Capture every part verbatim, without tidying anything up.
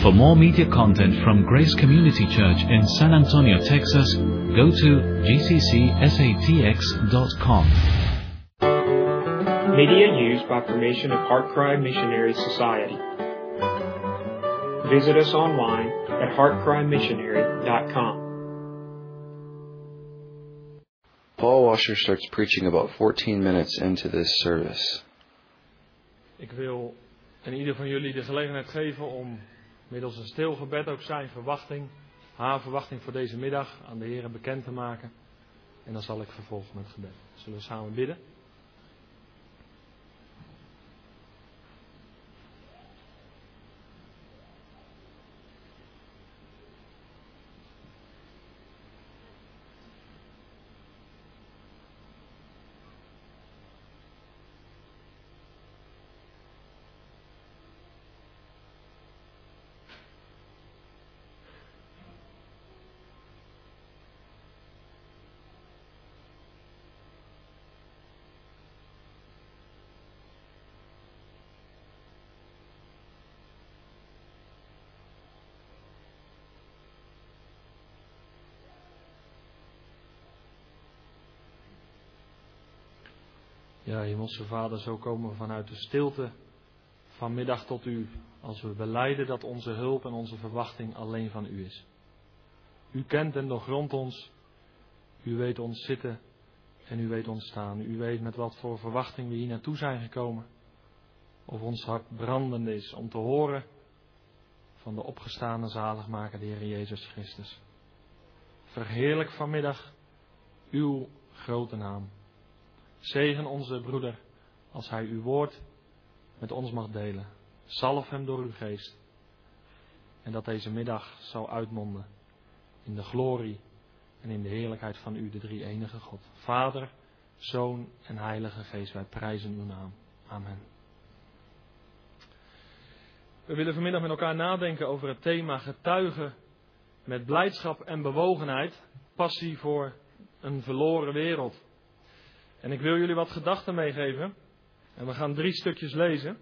For more media content from Grace Community Church in San Antonio, Texas, go to g c c s a t x dot com. Media used by permission of Heartcry Missionary Society. Visit us online at heart cry missionary dot com. Paul Washer starts preaching about fourteen minutes into this service. Ik wil in ieder van jullie de gelegenheid geven om middels een stil gebed ook zijn verwachting, haar verwachting voor deze middag aan de Heer bekend te maken. En dan zal ik vervolgen met het gebed. Zullen we samen bidden? Ja, Hemelse Vader, zo komen we vanuit de stilte vanmiddag tot U, als we belijden dat onze hulp en onze verwachting alleen van U is. U kent en doorgrondt ons, U weet ons zitten en U weet ons staan. U weet met wat voor verwachting we hier naartoe zijn gekomen. Of ons hart brandend is om te horen van de opgestane zaligmaker, de Heer Jezus Christus. Verheerlijk vanmiddag Uw grote naam. Zegen onze broeder als hij uw woord met ons mag delen. Zalf hem door uw geest. En dat deze middag zal uitmonden in de glorie en in de heerlijkheid van u, de drie enige God. Vader, Zoon en Heilige Geest, wij prijzen uw naam. Amen. We willen vanmiddag met elkaar nadenken over het thema getuigen met blijdschap en bewogenheid. Passie voor een verloren wereld. En ik wil jullie wat gedachten meegeven. En we gaan drie stukjes lezen.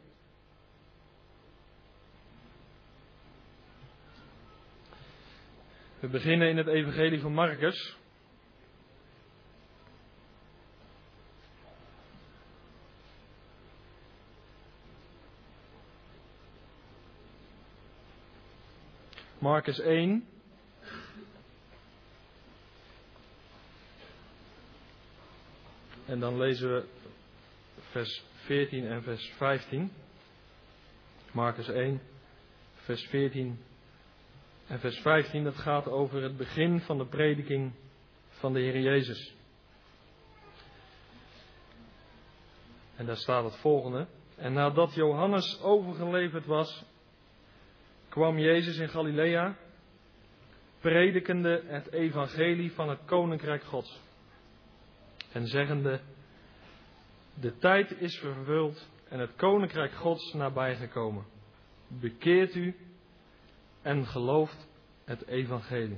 We beginnen in het evangelie van Marcus. Marcus één. En dan lezen we vers veertien en vers vijftien. Marcus één, vers veertien en vers vijftien. Dat gaat over het begin van de prediking van de Heer Jezus. En daar staat het volgende. En nadat Johannes overgeleverd was, kwam Jezus in Galilea, predikende het evangelie van het koninkrijk Gods. En zeggende, de tijd is vervuld en het koninkrijk Gods nabijgekomen. Bekeert u en gelooft het evangelie.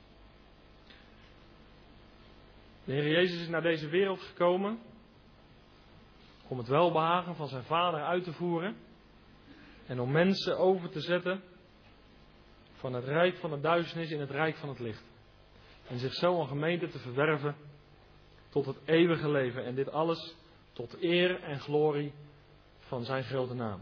De Heer Jezus is naar deze wereld gekomen om het welbehagen van zijn Vader uit te voeren en om mensen over te zetten van het rijk van de duisternis in het rijk van het licht. En zich zo een gemeente te verwerven tot het eeuwige leven. En dit alles tot eer en glorie van zijn grote naam.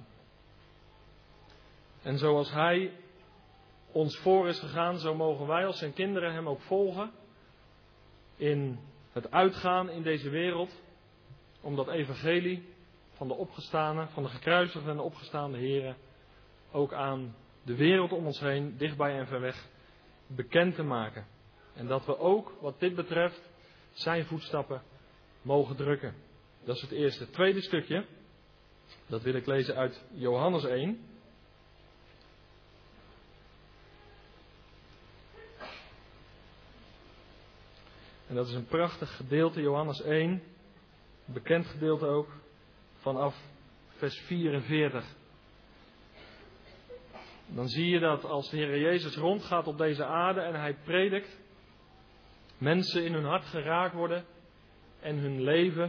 En zoals hij ons voor is gegaan, zo mogen wij als zijn kinderen hem ook volgen. In het uitgaan in deze wereld. Om dat evangelie van de opgestane, van de gekruisigde en de opgestaande Here ook aan de wereld om ons heen, dichtbij en ver weg, bekend te maken. En dat we ook, wat dit betreft, zijn voetstappen mogen drukken. Dat is het eerste. Het tweede stukje, dat wil ik lezen uit Johannes één. En dat is een prachtig gedeelte, Johannes één. Bekend gedeelte ook, vanaf vers vierenveertig. Dan zie je dat als de Heer Jezus rondgaat op deze aarde en hij predikt, mensen in hun hart geraakt worden en hun leven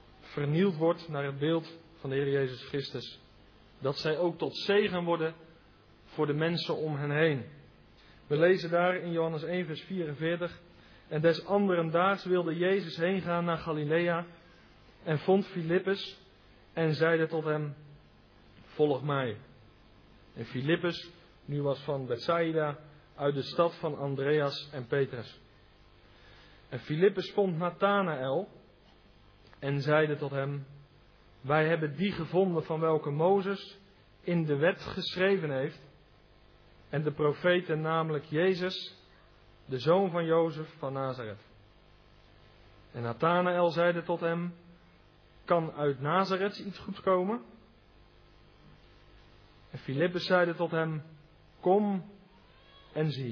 vernield wordt naar het beeld van de Heer Jezus Christus. Dat zij ook tot zegen worden voor de mensen om hen heen. We lezen daar in Johannes één vers vierenveertig. En des anderen daags wilde Jezus heen gaan naar Galilea en vond Filippus en zeide tot hem, volg mij. En Filippus nu was van Bethsaida, uit de stad van Andreas en Petrus. En Filippus vond Nathanaël en zeide tot hem, wij hebben die gevonden van welke Mozes in de wet geschreven heeft en de profeten, namelijk Jezus, de zoon van Jozef van Nazareth. En Nathanaël zeide tot hem, kan uit Nazareth iets goeds komen? En Filippus zeide tot hem, kom en zie.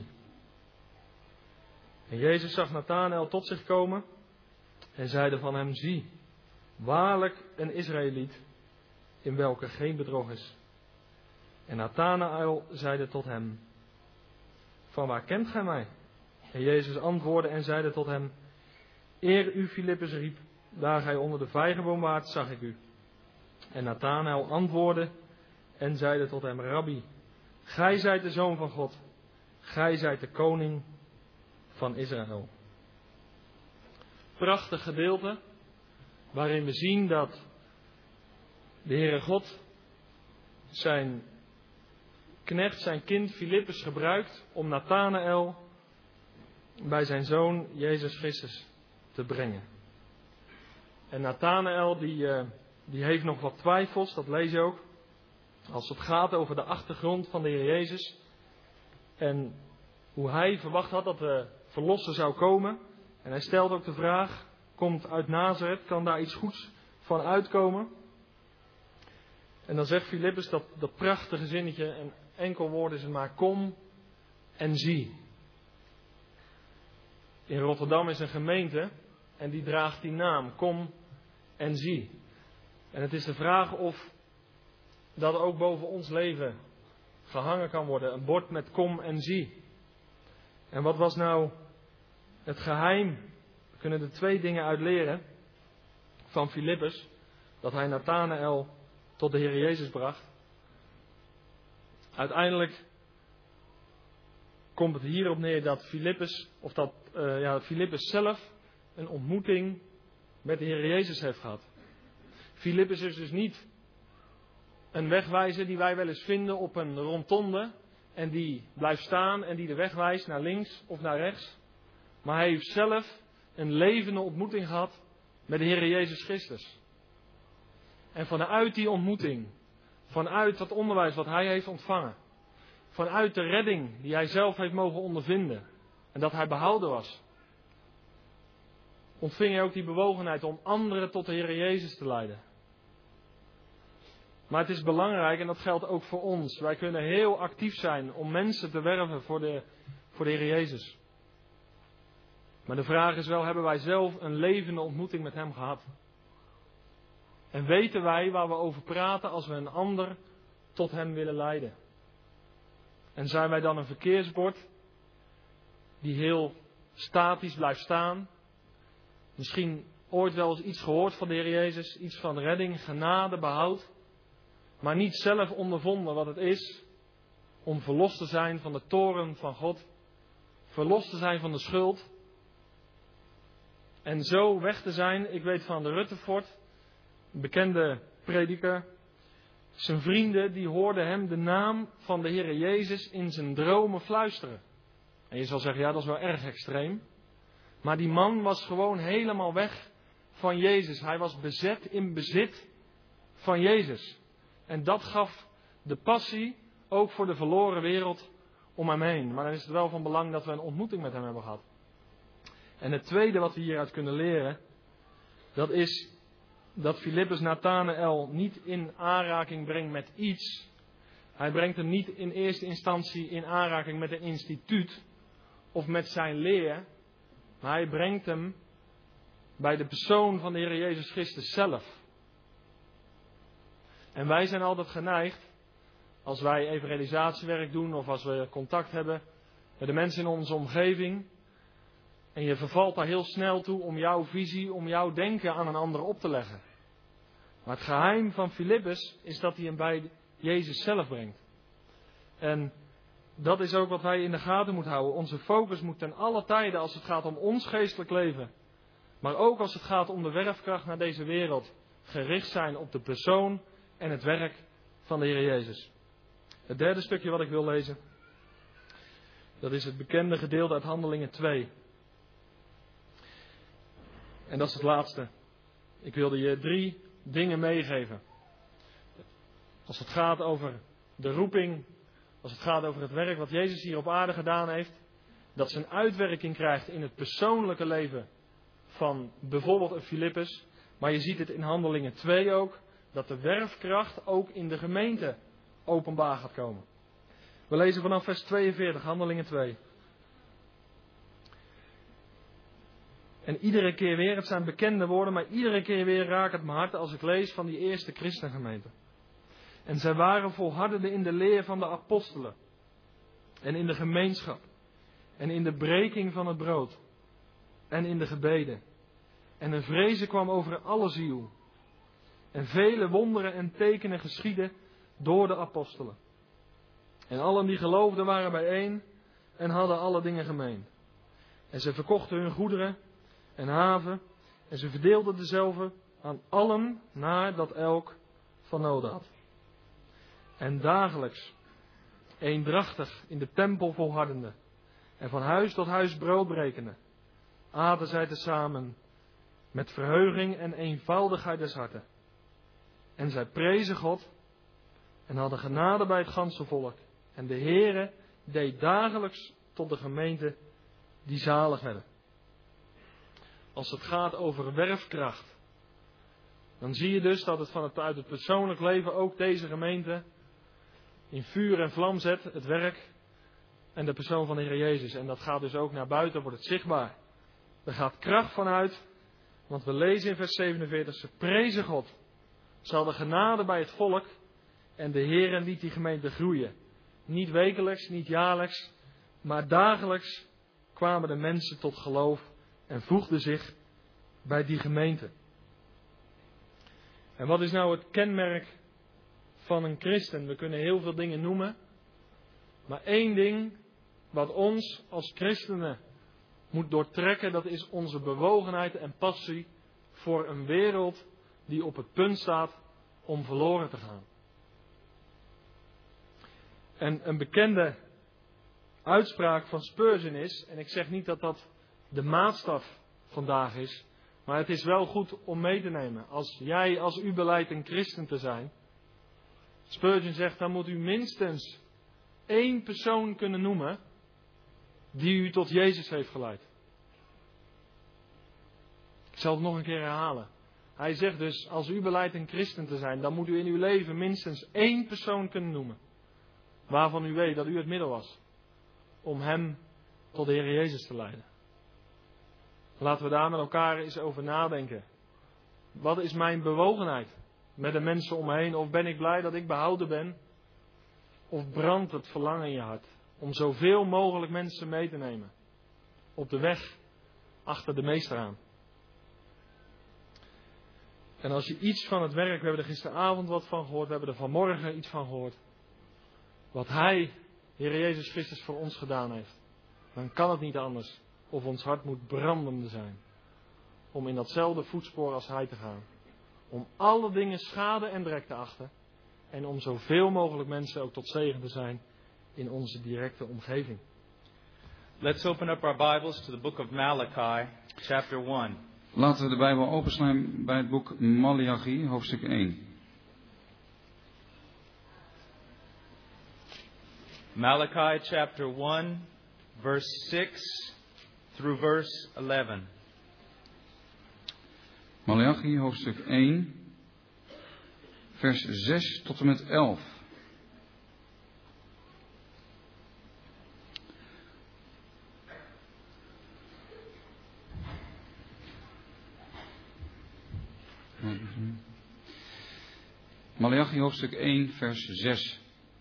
En Jezus zag Nathanaël tot zich komen en zeide van hem, zie, waarlijk een Israëliet, in welke geen bedrog is. En Nathanaël zeide tot hem, van waar kent gij mij? En Jezus antwoordde en zeide tot hem, eer u Filippus riep, daar gij onder de vijgenboom waart, zag ik u. En Nathanaël antwoordde en zeide tot hem, Rabbi, gij zijt de Zoon van God, gij zijt de koning van Israël. Prachtig gedeelte, waarin we zien dat de Heere God zijn knecht, zijn kind Filippus gebruikt om Nathanaël bij zijn zoon Jezus Christus te brengen. En Nathanaël die, uh, die heeft nog wat twijfels, dat lees je ook. Als het gaat over de achtergrond van de Heer Jezus. En hoe hij verwacht had dat de verlosser zou komen. En hij stelt ook de vraag, komt uit Nazareth, kan daar iets goeds van uitkomen? En dan zegt Filippus dat, dat prachtige zinnetje, en enkel woord is het maar, kom en zie. In Rotterdam is een gemeente en die draagt die naam, kom en zie. En het is de vraag of dat ook boven ons leven gehangen kan worden. Een bord met kom en zie. En wat was nou het geheim? We kunnen er twee dingen uit leren van Filippus. Dat hij Nathanaël tot de Heer Jezus bracht. Uiteindelijk komt het hierop neer dat Filippus, of dat uh, ja, Filippus zelf een ontmoeting met de Heer Jezus heeft gehad. Filippus is dus niet een wegwijzer die wij wel eens vinden op een rondonde en die blijft staan en die de weg wijst naar links of naar rechts. Maar hij heeft zelf een levende ontmoeting gehad met de Heer Jezus Christus. En vanuit die ontmoeting, vanuit dat onderwijs wat hij heeft ontvangen, vanuit de redding die hij zelf heeft mogen ondervinden en dat hij behouden was, ontving hij ook die bewogenheid om anderen tot de Heer Jezus te leiden. Maar het is belangrijk, en dat geldt ook voor ons. Wij kunnen heel actief zijn om mensen te werven voor de, voor de Heer Jezus. Maar de vraag is wel, hebben wij zelf een levende ontmoeting met Hem gehad? En weten wij waar we over praten als we een ander tot Hem willen leiden? En zijn wij dan een verkeersbord die heel statisch blijft staan? Misschien ooit wel eens iets gehoord van de Heer Jezus, iets van redding, genade, behoud. Maar niet zelf ondervonden wat het is om verlost te zijn van de toorn van God. Verlost te zijn van de schuld. En zo weg te zijn. Ik weet van de Rutherford, een bekende prediker. Zijn vrienden die hoorden hem de naam van de Heer Jezus in zijn dromen fluisteren. En je zal zeggen, ja, dat is wel erg extreem. Maar die man was gewoon helemaal weg van Jezus. Hij was bezet in bezit van Jezus. En dat gaf de passie ook voor de verloren wereld om hem heen. Maar dan is het wel van belang dat we een ontmoeting met hem hebben gehad. En het tweede wat we hieruit kunnen leren, dat is dat Filippus Nathanaël niet in aanraking brengt met iets. Hij brengt hem niet in eerste instantie in aanraking met een instituut of met zijn leer. Maar hij brengt hem bij de persoon van de Heer Jezus Christus zelf. En wij zijn altijd geneigd, als wij evangelisatiewerk doen of als we contact hebben met de mensen in onze omgeving. En je vervalt daar heel snel toe om jouw visie, om jouw denken aan een ander op te leggen. Maar het geheim van Filippus is dat hij hem bij Jezus zelf brengt. En dat is ook wat wij in de gaten moeten houden. Onze focus moet ten alle tijden, als het gaat om ons geestelijk leven, maar ook als het gaat om de werfkracht naar deze wereld, gericht zijn op de persoon en het werk van de Heer Jezus. Het derde stukje wat ik wil lezen, dat is het bekende gedeelte uit Handelingen twee. En dat is het laatste. Ik wilde je drie dingen meegeven. Als het gaat over de roeping, als het gaat over het werk wat Jezus hier op aarde gedaan heeft, dat zijn uitwerking krijgt in het persoonlijke leven van bijvoorbeeld een Filippus. Maar je ziet het in Handelingen twee ook, dat de werfkracht ook in de gemeente openbaar gaat komen. We lezen vanaf vers tweeënveertig, Handelingen twee. En iedere keer weer, het zijn bekende woorden, maar iedere keer weer raakt het mijn hart als ik lees van die eerste christengemeente. En zij waren volhardende in de leer van de apostelen. En in de gemeenschap. En in de breking van het brood. En in de gebeden. En een vrezen kwam over alle ziel. En vele wonderen en tekenen geschiedden door de apostelen. En allen die geloofden waren bijeen en hadden alle dingen gemeen. En ze verkochten hun goederen en haven. En ze verdeelden dezelfde aan allen naar dat elk van noden had. En dagelijks, eendrachtig in de tempel volhardende en van huis tot huis brood brekende, aten zij tezamen met verheuging en eenvoudigheid des harten. En zij prezen God en hadden genade bij het ganse volk. En de Heere deed dagelijks tot de gemeente die zalig werden. Als het gaat over werfkracht, dan zie je dus dat het vanuit uit het persoonlijk leven ook deze gemeente in vuur en vlam zet, het werk en de persoon van de Heer Jezus. En dat gaat dus ook naar buiten, wordt het zichtbaar. Er gaat kracht vanuit, want we lezen in vers zevenenveertig, ze prezen God. Ze hadden genade bij het volk en de Heer liet die gemeente groeien. Niet wekelijks, niet jaarlijks, maar dagelijks kwamen de mensen tot geloof en voegden zich bij die gemeente. En wat is nou het kenmerk van een christen? We kunnen heel veel dingen noemen, maar één ding wat ons als christenen moet doortrekken, dat is onze bewogenheid en passie voor een wereld die op het punt staat om verloren te gaan. En een bekende uitspraak van Spurgeon is, en ik zeg niet dat dat de maatstaf vandaag is, maar het is wel goed om mee te nemen. Als jij, als u beleidt een christen te zijn, Spurgeon zegt, dan moet u minstens één persoon kunnen noemen die u tot Jezus heeft geleid. Ik zal het nog een keer herhalen. Hij zegt dus, als u beleidt een christen te zijn, dan moet u in uw leven minstens één persoon kunnen noemen. Waarvan u weet dat u het middel was om hem tot de Heer Jezus te leiden. Laten we daar met elkaar eens over nadenken. Wat is mijn bewogenheid met de mensen om me heen? Of ben ik blij dat ik behouden ben? Of brandt het verlangen in je hart om zoveel mogelijk mensen mee te nemen op de weg achter de meester aan? En als je iets van het werk, we hebben er gisteravond wat van gehoord, we hebben er vanmorgen iets van gehoord, wat Hij, Heer Jezus Christus, voor ons gedaan heeft, dan kan het niet anders of ons hart moet brandende zijn om in datzelfde voetspoor als Hij te gaan. Om alle dingen schade en drek te achten en om zoveel mogelijk mensen ook tot zegen te zijn in onze directe omgeving. Let's open up our Bibles to the book of Malachi, chapter one. Laten we de Bijbel openslaan bij het boek Maleachi, hoofdstuk één. Malachi chapter one, verse six through verse eleven. Maleachi, hoofdstuk één, vers zes tot en met elf. Maleachi, hoofdstuk één, vers zes.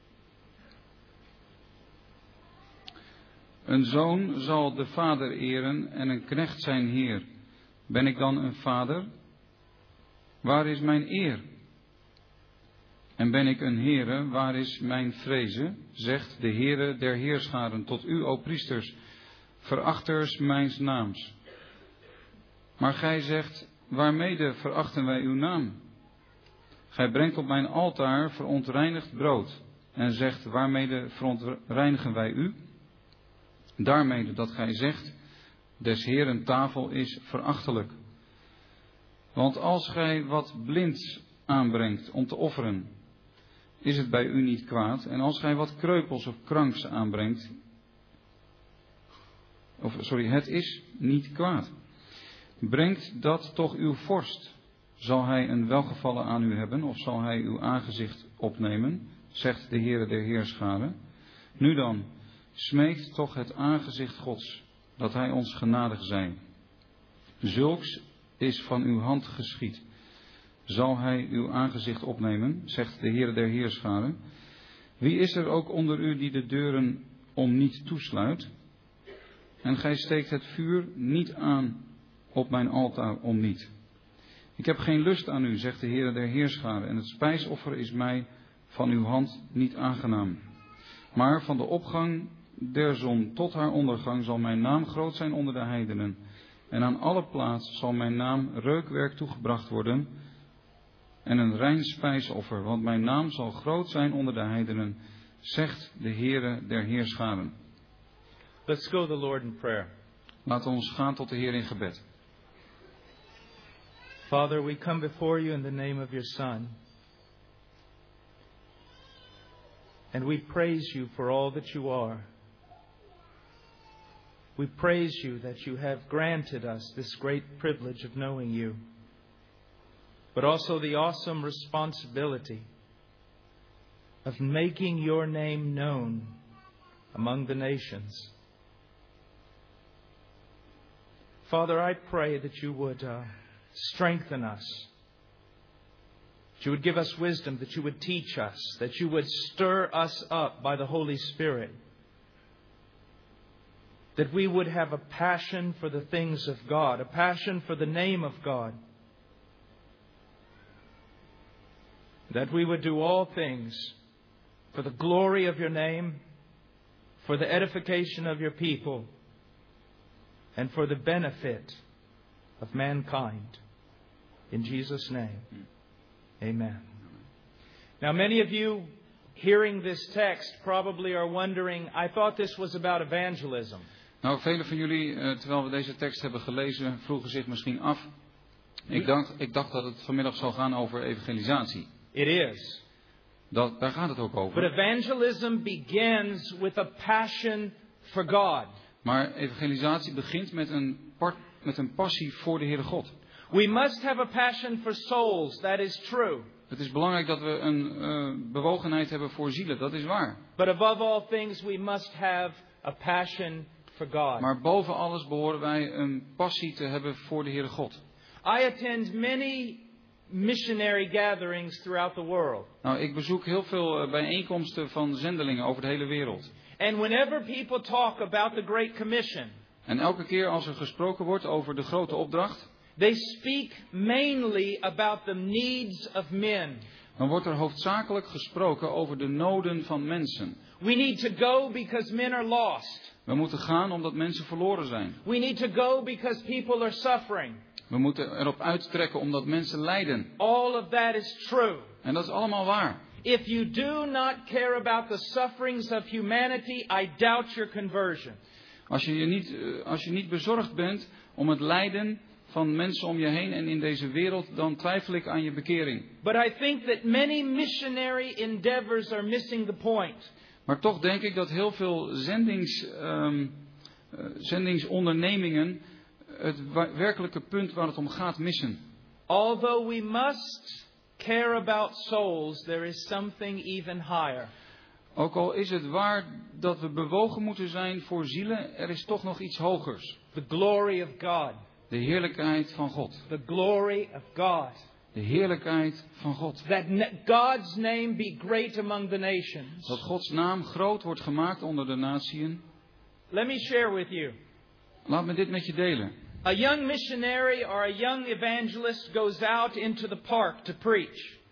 Een zoon zal de vader eren en een knecht zijn heer. Ben ik dan een vader? Waar is mijn eer? En ben ik een Heere, waar is mijn vrezen? Zegt de Heere der Heerscharen tot u, o priesters, verachters mijns naams. Maar gij zegt, waarmede verachten wij uw naam? Gij brengt op mijn altaar verontreinigd brood en zegt, waarmede verontreinigen wij u? Daarmede dat gij zegt, des Heeren tafel is verachtelijk. Want als gij wat blinds aanbrengt om te offeren, is het bij u niet kwaad. En als gij wat kreupels of kranks aanbrengt, of sorry, het is niet kwaad. Brengt dat toch uw vorst. Zal hij een welgevallen aan u hebben, of zal hij uw aangezicht opnemen, zegt de Heere der Heerscharen. Nu dan, smeekt toch het aangezicht Gods, dat hij ons genadig zij. Zulks is van uw hand geschied. Zal hij uw aangezicht opnemen, zegt de Heere der Heerscharen. Wie is er ook onder u die de deuren om niet toesluit? En gij steekt het vuur niet aan op mijn altaar om niet. Ik heb geen lust aan u, zegt de Heere der Heerscharen, en het spijsoffer is mij van uw hand niet aangenaam. Maar van de opgang der zon tot haar ondergang zal mijn naam groot zijn onder de heidenen. En aan alle plaats zal mijn naam reukwerk toegebracht worden en een rein spijsoffer, want mijn naam zal groot zijn onder de heidenen, zegt de Heere der Heerscharen. Let's go to the Lord in prayer. Laten we ons gaan tot de Heer in gebed. Father, we come before you in the name of your Son. And we praise you for all that you are. We praise you that you have granted us this great privilege of knowing you, but also the awesome responsibility of making your name known among the nations. Father, I pray that you would uh, strengthen us, that you would give us wisdom, that you would teach us, that you would stir us up by the Holy Spirit, that we would have a passion for the things of God, a passion for the name of God, that we would do all things for the glory of your name, for the edification of your people, and for the benefit of mankind. In Jesus' name, amen. Now, many of you hearing this text probably are wondering, I thought this was about evangelism. Nou, velen van jullie, uh, terwijl we deze tekst hebben gelezen, vroegen zich misschien af. Ik dacht, ik dacht dat het vanmiddag zou gaan over evangelisatie. It is. Dat, daar gaat het ook over. But evangelism begins with a passion for God. Maar evangelisatie begint met een, part, met een passie voor de Heere God. We must have a passion for souls, that is true. Het is belangrijk dat we een uh, bewogenheid hebben voor zielen, dat is waar. But above all things we must have a passion for God. Maar boven alles behoren wij een passie te hebben voor de Heere God. I attend many missionary gatherings throughout the world. Nou, ik bezoek heel veel uh, bijeenkomsten van zendelingen over de hele wereld. And whenever people talk about the Great Commission, en elke keer als er gesproken wordt over de grote opdracht, they speak mainly about the needs of men. Dan wordt er hoofdzakelijk gesproken over de noden van mensen. We need to go because men are lost. We moeten gaan omdat mensen verloren zijn. We need to go because people are suffering. We moeten erop uittrekken omdat mensen lijden. All of that is true. En dat is allemaal waar. If you do not care about the sufferings of humanity, I doubt your conversion. Als je, je niet, als je niet bezorgd bent om het lijden van mensen om je heen en in deze wereld, dan twijfel ik aan je bekering. But I think that many missionary endeavors are missing the point. Maar toch denk ik dat heel veel zendings, um, uh, zendingsondernemingen het wa- werkelijke punt waar het om gaat missen. Although we must care about souls, there is something even higher. Ook al is het waar dat we bewogen moeten zijn voor zielen, er is toch nog iets hogers. The glory of God. De heerlijkheid van God. The glory of God. De heerlijkheid van God. That God's name be great among the nations. Dat Gods naam groot wordt gemaakt onder de natieën. Let me share with you. Laat me dit met je delen. A young missionary or a young evangelist goes out into the park to preach.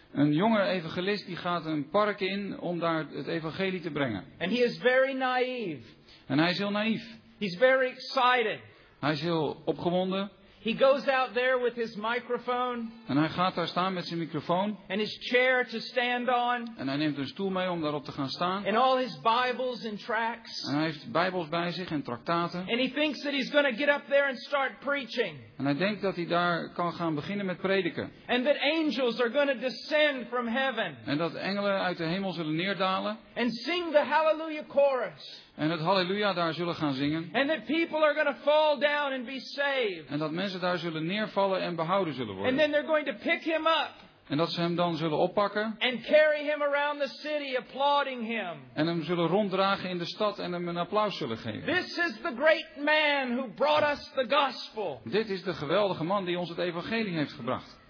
Een jonge evangelist die gaat een park in om daar het evangelie te brengen. And he is very naive. En hij is heel naïef. He's very excited. Hij is heel opgewonden. He goes out there with his microphone En hij gaat daar staan met zijn microfoon. and his chair to stand on En hij neemt een stoel mee om daarop te gaan staan. and all his Bibles and tracts. En hij heeft bijbels bij zich en traktaten. And he thinks that he's going to get up there and start preaching. En hij denkt dat hij daar kan gaan beginnen met prediken. And that angels are going to descend from heaven En dat engelen uit de hemel zullen neerdalen. and sing the Hallelujah chorus. En het halleluja daar zullen gaan zingen. And that people are going to fall down and be saved. En dat mensen daar zullen neervallen en behouden zullen And worden. then they're going to pick him up En dat ze hem dan zullen oppakken. and carry him around the city, applauding him. En hem zullen ronddragen in de stad en hem een applaus zullen geven. This is the great man who brought us the gospel. Dit is de geweldige man die ons het evangelie heeft gebracht.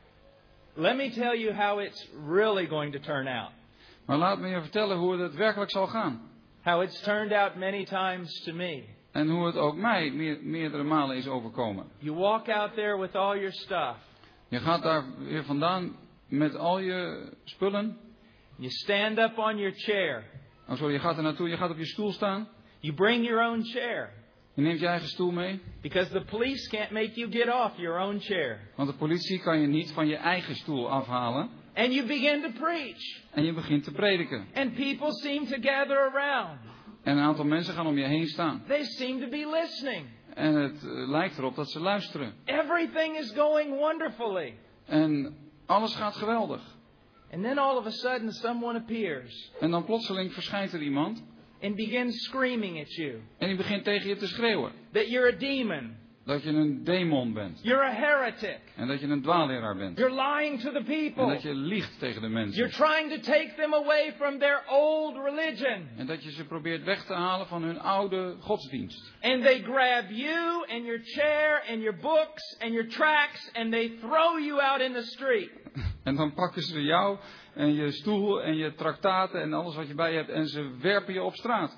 Let me tell you how it's really going to turn out. Maar laat me je vertellen hoe het werkelijk zal gaan. How it's turned out many times to me. En hoe het ook mij meer, meerdere malen is overkomen. You walk out there with all your stuff. Je gaat daar weer vandaan met al je spullen. You stand up on your chair. Oh sorry, je gaat er naartoe, je gaat op je stoel staan. You bring your own chair. Je neemt je eigen stoel mee. Because the police can't make you get off your own chair. Want de politie kan je niet van je eigen stoel afhalen. And you begin to preach. En je begint te prediken. And people seem to gather around. En een aantal mensen gaan om je heen staan. They seem to be listening. En het uh, lijkt erop dat ze luisteren. Everything is going wonderfully. En alles gaat geweldig. And then all of a sudden someone appears En dan plotseling verschijnt er iemand. and begins screaming at you En die begint tegen je te schreeuwen. that you're a demon. Dat je een demon bent. You're a heretic. En dat je een dwaalleraar bent. You're lying to the En people. dat je liegt tegen de You're mensen. trying to take them away from their old religion. En dat je ze probeert weg te halen van hun oude godsdienst. And they grab you and your chair and your books and your tracts and they throw you out in the street. En dan pakken ze jou en je stoel en je traktaten en alles wat je bij je hebt. En ze werpen je op straat.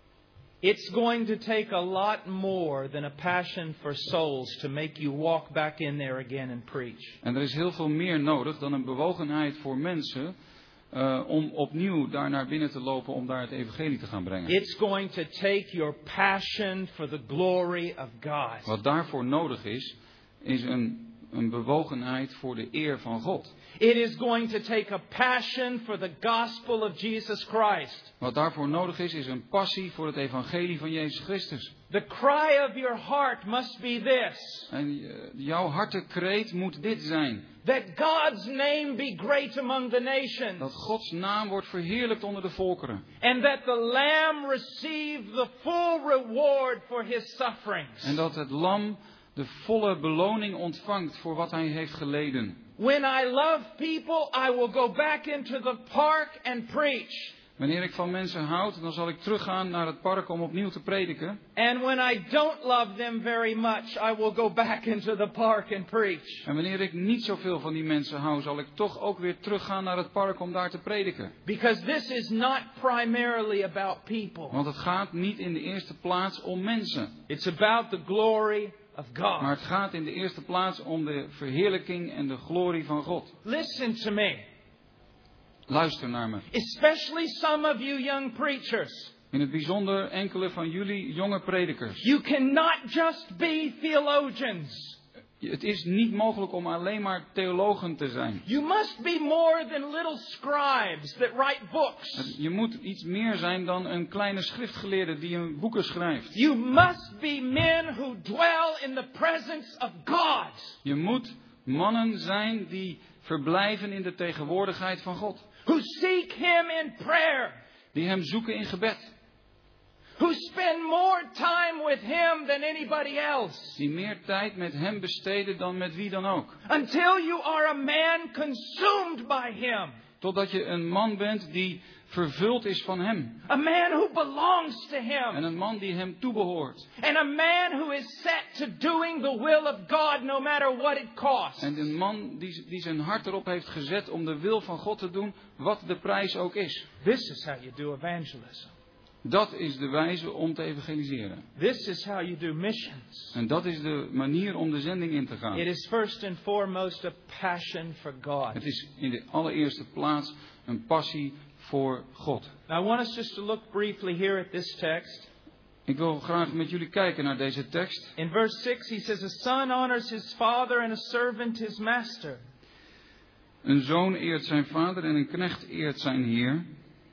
It's going to take a lot more than a passion for souls to make you walk back in there again and preach. En er is heel veel meer nodig dan een bewogenheid voor mensen. Uh, om opnieuw daar naar binnen te lopen om daar het evangelie te gaan brengen. It's going to take your passion for the glory of God. Wat daarvoor nodig is, is een, een bewogenheid voor de eer van God. It is going to take a passion for the gospel of Jesus Christ. Wat daarvoor nodig is, is een passie voor het evangelie van Jezus Christus. The cry of your heart must be this. En uh, jouw hartekreet moet dit zijn. That God's name be great among the nations. Dat Gods naam wordt verheerlijkt onder de volkeren. And that the Lamb receive the full reward for his sufferings. En dat het lam de volle beloning ontvangt voor wat hij heeft geleden. When I love people, I will go back into the park and preach. Wanneer ik van mensen houd, dan zal ik teruggaan naar het park om opnieuw te prediken. And when I don't love them very much, I will go back into the park and preach. En wanneer ik niet zoveel van die mensen hou, zal ik toch ook weer teruggaan naar het park om daar te prediken. Because this is not primarily about people. Want het gaat niet in de eerste plaats om mensen. It's about the glory of God. Maar het gaat in de eerste plaats om de verheerlijking en de glorie van God. Listen to me. Luister naar me. Especially some of you young preachers. In het bijzonder enkele van jullie jonge predikers. You cannot just be theologians. Het is niet mogelijk om alleen maar theologen te zijn. You must be more than little scribes that write books. Je moet iets meer zijn dan een kleine schriftgeleerde die een boeken schrijft. You must be men who dwell in the presence of God. Je moet mannen zijn die verblijven in de tegenwoordigheid van God. Who seek him in prayer. Die hem zoeken in gebed. Who spend more time with him than anybody else. Die meer tijd met hem besteden dan met wie dan ook. Until you are a man consumed by him. Totdat je een man bent die vervuld is van hem. A man who belongs to him. En een man die hem toebehoort. And a man who is set to doing the will of God no matter what it costs. En een man die, die zijn hart erop heeft gezet om de wil van God te doen, wat de prijs ook is. This is how you do evangelism. Dat is de wijze om te evangeliseren. This is how you do missions. En dat is de manier om de zending in te gaan. It is first and foremost a passion for God. Het is in de allereerste plaats een passie voor God. Now I want us just to look briefly here at this text. Ik wil graag met jullie kijken naar deze tekst. In verse six he says, a son honors his father and a servant his master. Een zoon eert zijn vader en een knecht eert zijn heer.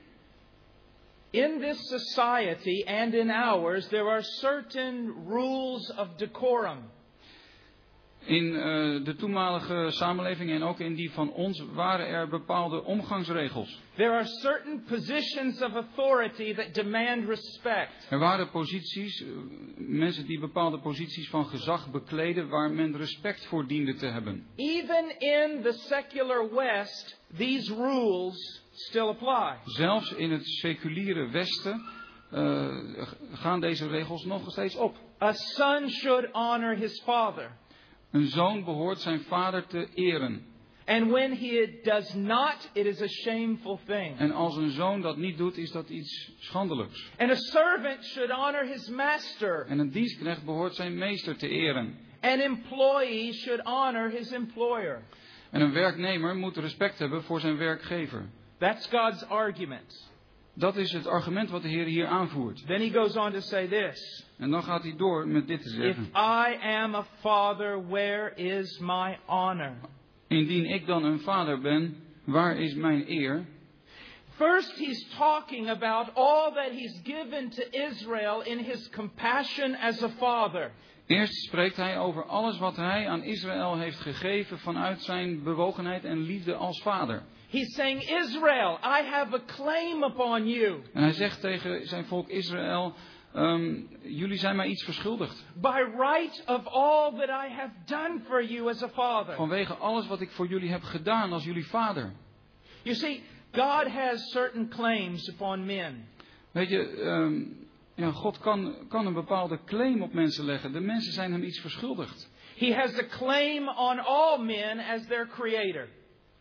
In this society and in ours there are certain rules of decorum. In uh, de toenmalige samenleving en ook in die van ons waren er bepaalde omgangsregels. There are certain positions of authority that demand respect. Er waren posities, uh, mensen die bepaalde posities van gezag bekleden waar men respect voor diende te hebben. Even in the secular West, these rules still apply. Zelfs in het seculiere Westen uh, gaan deze regels nog steeds op. A son should honor his father. Een zoon behoort zijn vader te eren. And when he does not, it is a shameful thing. En als een zoon dat niet doet, is dat iets schandelijks. And a servant should honor his master. En een dienstknecht behoort zijn meester te eren. An employee should honor his employer. En een werknemer moet respect hebben voor zijn werkgever. That's God's argument. Dat is het argument wat de Heer hier aanvoert. Then he goes on to say this. En dan gaat hij door met dit te If zeggen. I am a father, where is my honor? Indien ik dan een vader ben, waar is mijn eer? First, he's talking about all that he's given to Israel in his compassion as a father. Eerst spreekt hij over alles wat hij aan Israël heeft gegeven vanuit zijn bewogenheid en liefde als vader. He's saying, Israel, I have a claim upon you. En hij zegt tegen zijn volk Israël, um, jullie zijn mij iets verschuldigd. By right of all that I have done for you as a father. Vanwege alles wat ik voor jullie heb gedaan als jullie vader. You see, God has certain claims upon men. Weet je, um, ja, God kan, kan een bepaalde claim op mensen leggen. De mensen zijn hem iets verschuldigd. He has a claim on all men as their creator.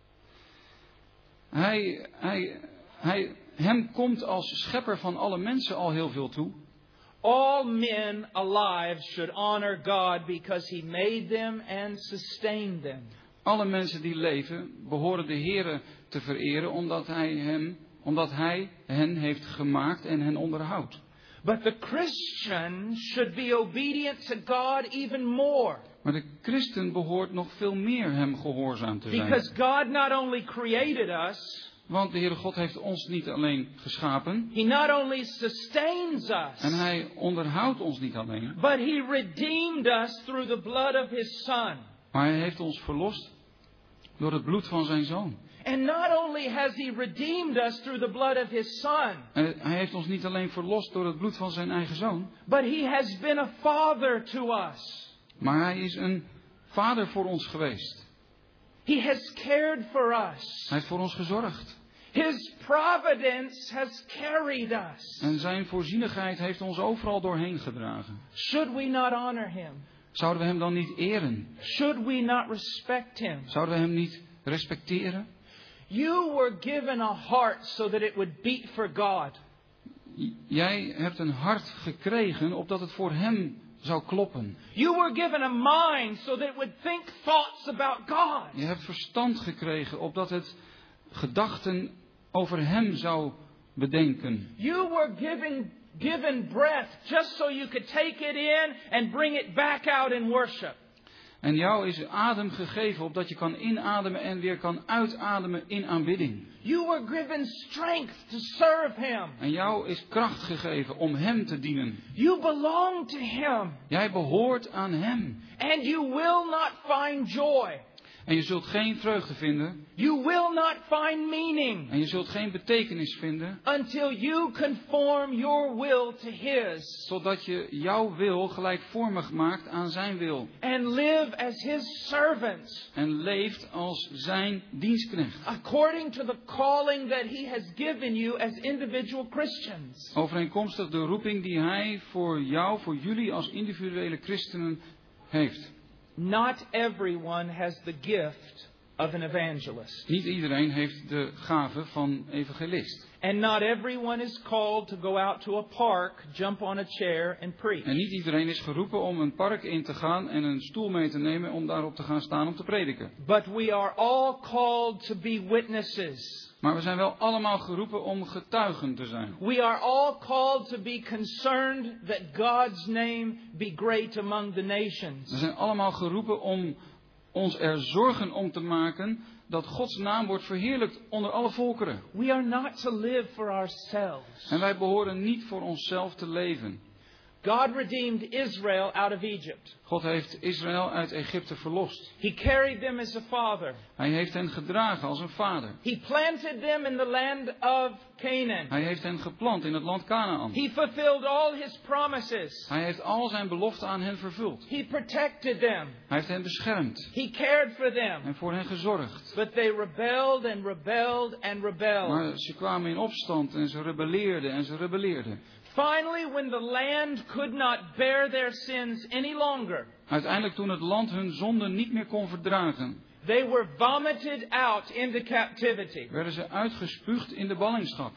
Hij, hij, hij, hem komt als schepper van alle mensen al heel veel toe. All men alive should honor God because he made them and sustained them. Alle mensen die leven behoren de Heere te vereren omdat hij, hem, omdat hij hen heeft gemaakt en hen onderhoudt. But the Christian should be obedient to God even more. Maar de christen behoort nog veel meer hem gehoorzaam te zijn. Because God not only created us, want de Heere God heeft ons niet alleen geschapen. He not only sustains us. En hij onderhoudt ons niet alleen. But He redeemed us through the blood of His Son. Maar hij heeft ons verlost door het bloed van zijn zoon. And not only has He redeemed us through the blood of His Son. En hij heeft ons niet alleen verlost door het bloed van zijn eigen zoon. But He has been a father to us. Maar hij is een vader voor ons geweest. He has cared for us. Hij heeft voor ons gezorgd. His providence has carried us. En zijn voorzienigheid heeft ons overal doorheen gedragen. Should we not honor Him? Zouden we hem dan niet eren? Should we not respect Him? Zouden we hem niet respecteren? You were given a heart so that it would beat for God. J- jij hebt een hart gekregen opdat het voor hem zou kloppen. You were given a mind so that it would think thoughts about God. Je hebt verstand gekregen opdat het gedachten over hem zou bedenken. You were given given breath just so you could take it in and bring it back out in worship. En jou is adem gegeven opdat je kan inademen en weer kan uitademen in aanbidding. You were given strength to serve Him. En jou is kracht gegeven om hem te dienen. You belong to Him. Jij behoort aan hem. And you will not find joy. En je zult geen vreugde vinden. You will not find meaning. En je zult geen betekenis vinden. Until you conform your will to His. Totdat je jouw wil gelijkvormig maakt aan zijn wil. And live as His servants. En leeft als zijn dienstknecht. According to the calling that He has given you as individual Christians. Overeenkomstig de roeping die hij voor jou, voor jullie als individuele christenen heeft. Not everyone has the gift of an evangelist. Niet iedereen heeft de gave van evangelist. And not everyone is called to go out to a park, jump on a chair and preach. En niet iedereen is geroepen om een park in te gaan en een stoel mee te nemen om daarop te gaan staan om te prediken. But we are all called to be witnesses. Maar we zijn wel allemaal geroepen om getuigen te zijn. We are all called to be concerned that God's name be great among the nations. We zijn allemaal geroepen om ons er zorgen om te maken dat Gods naam wordt verheerlijkt onder alle volkeren. We are not to live for ourselves. En wij behoren niet voor onszelf te leven. God redeemed Israel out of Egypt. God heeft Israël uit Egypte verlost. He carried them as a father. Hij heeft hen gedragen als een vader. He planted them in the land of Canaan. Hij heeft hen geplant in het land Kanaan. He fulfilled all his promises. Hij heeft al zijn beloften aan hen vervuld. He protected them. Hij heeft hen beschermd He cared for them. en voor hen gezorgd. But they rebelled and rebelled and rebelled. Maar ze kwamen in opstand en ze rebelleerden en ze rebelleerden. Finally, when the land could not bear their sins any longer, Uiteindelijk toen het land hun zonden niet meer kon verdragen, they were vomited out into captivity. werden ze uitgespuugd in de ballingschap.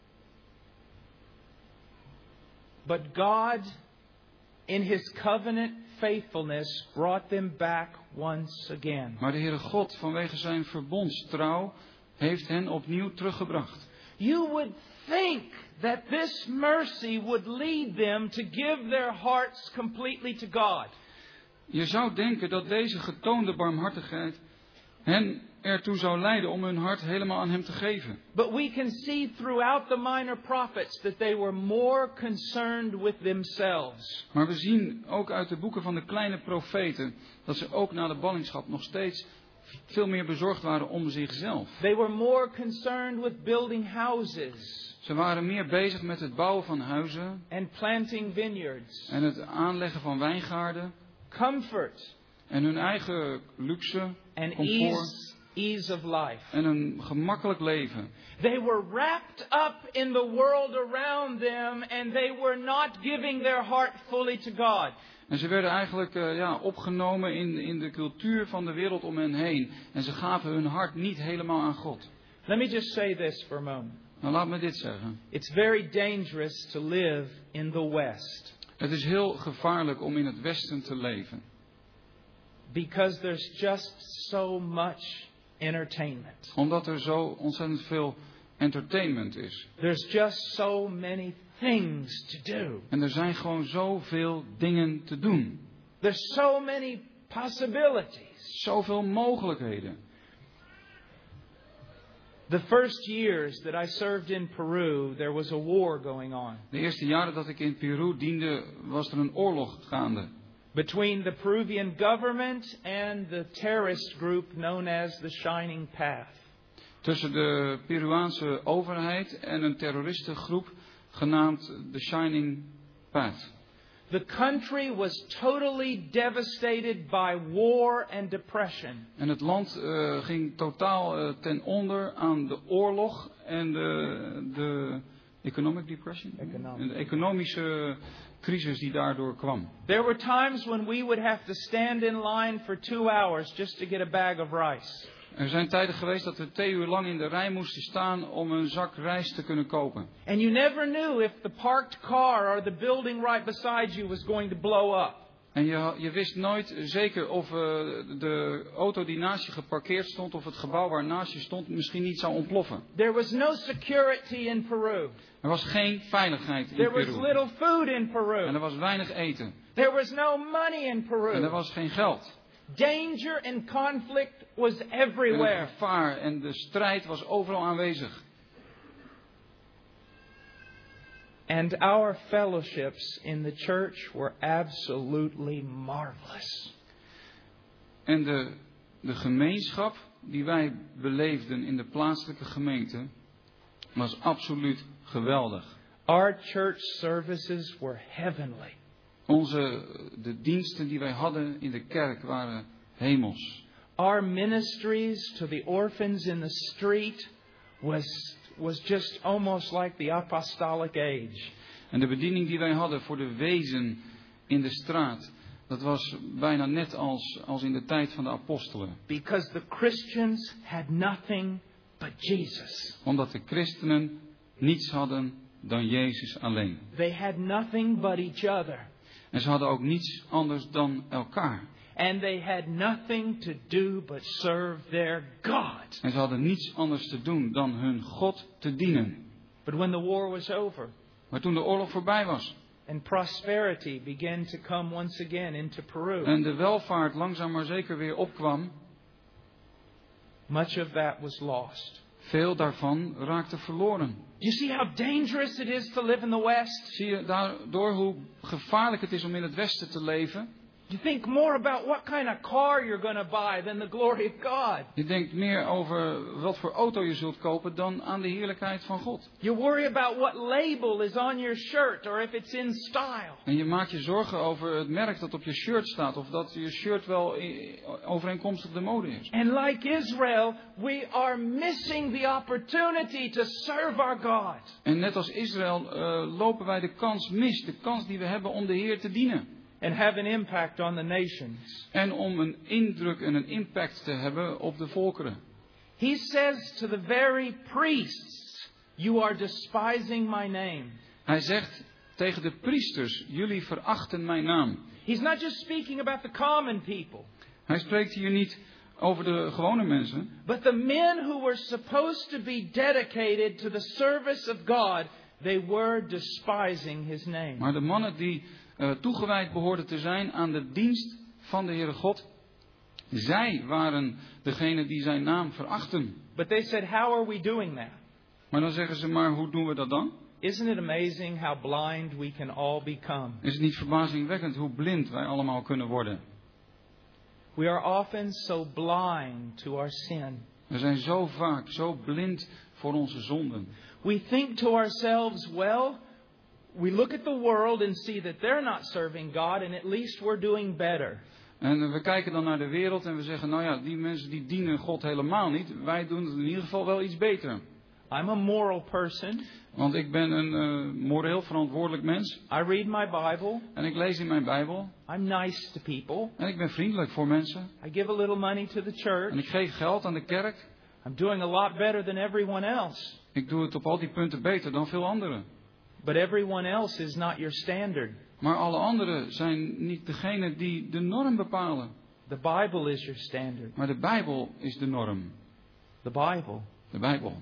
But God, in his covenant faithfulness, brought them back once again. Maar de Heere God, vanwege zijn verbondstrouw, heeft hen opnieuw teruggebracht. You would think that this mercy would lead them to give their hearts completely to God. Je zou denken dat deze getoonde barmhartigheid hen ertoe zou leiden om hun hart helemaal aan hem te geven. But we can see throughout the minor prophets that they were more concerned with themselves. Maar we zien ook uit de boeken van de kleine profeten dat ze ook na de ballingschap nog steeds veel meer bezorgd waren om zichzelf. They were more concerned with building houses. Ze waren meer bezig met het bouwen van huizen And planting vineyards. en het aanleggen van wijngaarden Comfort. en hun eigen luxe, And comfort ease, ease of life. en een gemakkelijk leven. They were wrapped up in the world around them and they were not giving their heart fully to God. En ze werden eigenlijk uh, ja, opgenomen in, in de cultuur van de wereld om hen heen. En ze gaven hun hart niet helemaal aan God. Let me just say this for a moment. Nou, laat me dit zeggen. It's very dangerous to live in the West. Het is heel gevaarlijk om in het Westen te leven. Because there's just so much entertainment. Omdat er zo ontzettend veel entertainment is. There's just so many things to do. En er zijn gewoon zoveel dingen te doen. There's so many possibilities. Zoveel mogelijkheden. The first years that I served in Peru, there was a war going on. De eerste jaren dat ik in Peru diende, was er een oorlog gaande. Between the Peruvian government and the terrorist group known as the Shining Path. Tussen de Peruaanse overheid en een terroristengroep genaamd The Shining Path. The country was totally devastated by war and depression. En het land uh, ging totaal uh, ten onder aan de oorlog en de, de economic depression. Economic. En de economische crisis die daardoor kwam. There were times when we would have to stand in line for two hours just to get a bag of rice. Er zijn tijden geweest dat we twee uur lang in de rij moesten staan om een zak rijst te kunnen kopen. And you never knew if the parked car or the building right beside you was going to blow up. En je, je wist nooit zeker of uh, de auto die naast je geparkeerd stond of het gebouw waar naast je stond misschien niet zou ontploffen. There was no security in Peru. Er was geen veiligheid in There was Peru. little food in En Peru. er was weinig eten. There was no money in En er Peru. was geen geld. Danger and conflict was En everywhere. het gevaar en de strijd was overal aanwezig. And our fellowships in the church were absolutely marvelous. En de, de gemeenschap die wij beleefden in de plaatselijke gemeente was absoluut geweldig. Our church services were heavenly. Onze, de diensten die wij hadden in de kerk waren hemels. Our ministries to the orphans in the street was, was just almost like the apostolic age. En de bediening die wij hadden voor de wezen in de straat Dat was bijna net als, als in de tijd van de apostelen. Because the Christians had nothing but Jesus. Omdat de christenen niets hadden dan Jezus alleen. They had nothing but each other. En ze hadden ook niets anders dan elkaar. And they had nothing to do but serve their God. En ze hadden niets anders te doen dan hun God te dienen. But when the war was over, Maar toen de oorlog voorbij was and prosperity began to come once again into Peru, en de welvaart langzaam maar zeker weer opkwam, much of that was lost. veel daarvan raakte verloren. You see how dangerous it is to live in the West? Zie je daardoor hoe gevaarlijk het is om in het Westen te leven? You think more about what kind of car you're going to buy than the glory of God. Je denkt meer over wat voor auto je zult kopen dan aan de heerlijkheid van God. You worry about what label is on your shirt or if it's in style. En je maakt je zorgen over het merk dat op je shirt staat, of dat je shirt wel overeenkomstig de mode is. And like Israel, we are missing the opportunity to serve our God. En net als Israël uh, lopen wij de kans mis, de kans die we hebben om de Heer te dienen. And have an impact on the nations. En om een indruk en een impact te hebben op de volkeren. He says to the very priests, you are despising my name. Hij zegt tegen de priesters, jullie verachten mijn naam. He's not just speaking about the common people. Hij spreekt hier niet over de gewone mensen. But the men who were supposed to be dedicated to the service of God, they were despising his name. Maar de mannen die uh, toegewijd behoorden te zijn aan de dienst van de Heere God, zij waren degene die zijn naam verachten. But they said, how are we doing that? Maar dan zeggen ze, maar hoe doen we dat dan? Isn't it amazing how blind we can all become? Is het niet verbazingwekkend hoe blind wij allemaal kunnen worden? We are often so blind to our sin. We zijn zo vaak zo blind voor onze zonden. We think to ourselves, well, we look at the world and see that they're not serving God and at least we're doing better. En we kijken dan naar de wereld en we zeggen, nou ja, die mensen die dienen God helemaal niet. Wij doen het in ieder geval wel iets beter. I'm a moral person. Want ik ben een uh, moreel verantwoordelijk mens. I read my Bible. En ik lees in mijn Bijbel. I'm nice to people. En ik ben vriendelijk voor mensen. I give a little money to the church. En ik geef geld aan de kerk. I'm doing a lot better than everyone else. Ik doe het op al die punten beter dan veel anderen. But everyone else is not your standard. Maar alle anderen zijn niet degene die de norm bepalen. The Bible is your standard. Maar de Bijbel is de norm. The Bible. De Bijbel.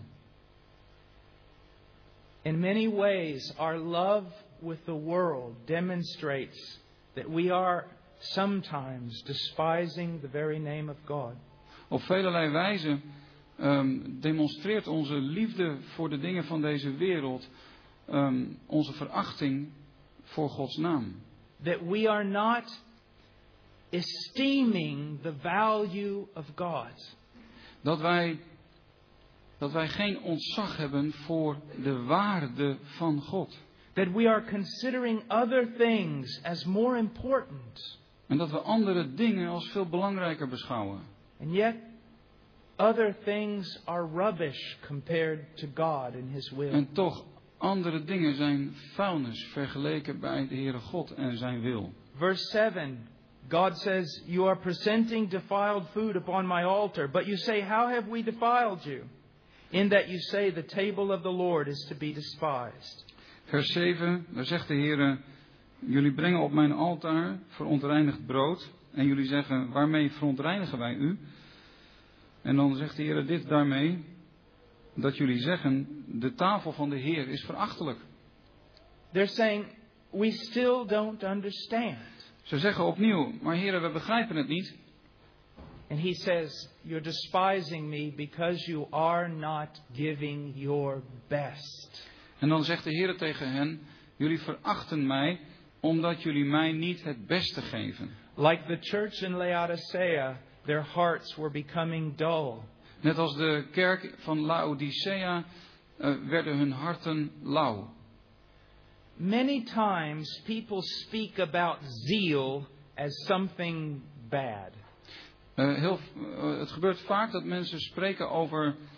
In many ways, our love with the world demonstrates that we are sometimes despising the very name of God. Op velelei wijze um, demonstreert onze liefde voor de dingen van deze wereld um, onze verachting voor Gods naam. That we are not esteeming the value of God. Dat wij, dat wij geen ontzag hebben voor de waarde van God. That we are considering other things as more important. En dat we andere dingen als veel belangrijker beschouwen. And yet, other things are rubbish compared to God and His will. En toch, andere dingen zijn vuilnis vergeleken bij de Heere God en zijn wil. Verse seven, God says, you are presenting defiled food upon my altar, but you say, how have we defiled you? In that you say, the table of the Lord is to be despised. Vers zeven, daar zegt de Heere, jullie brengen op mijn altaar verontreinigd brood. En jullie zeggen, waarmee verontreinigen wij u? En dan zegt de Heere dit daarmee, dat jullie zeggen, de tafel van de Heer is verachtelijk. They're saying, we still don't understand. Ze zeggen opnieuw, maar Heere, we begrijpen het niet. And He says, you're despising me because you are not giving your best. En dan zegt de Heere tegen hen, jullie verachten mij, omdat jullie mij niet het beste geven. Like the church in Laodicea, their hearts were becoming dull. Net als de kerk van Laodicea uh, werden hun harten lauw. Many times people speak about zeal as something bad. Uh, heel, uh, het gebeurt vaak dat mensen spreken over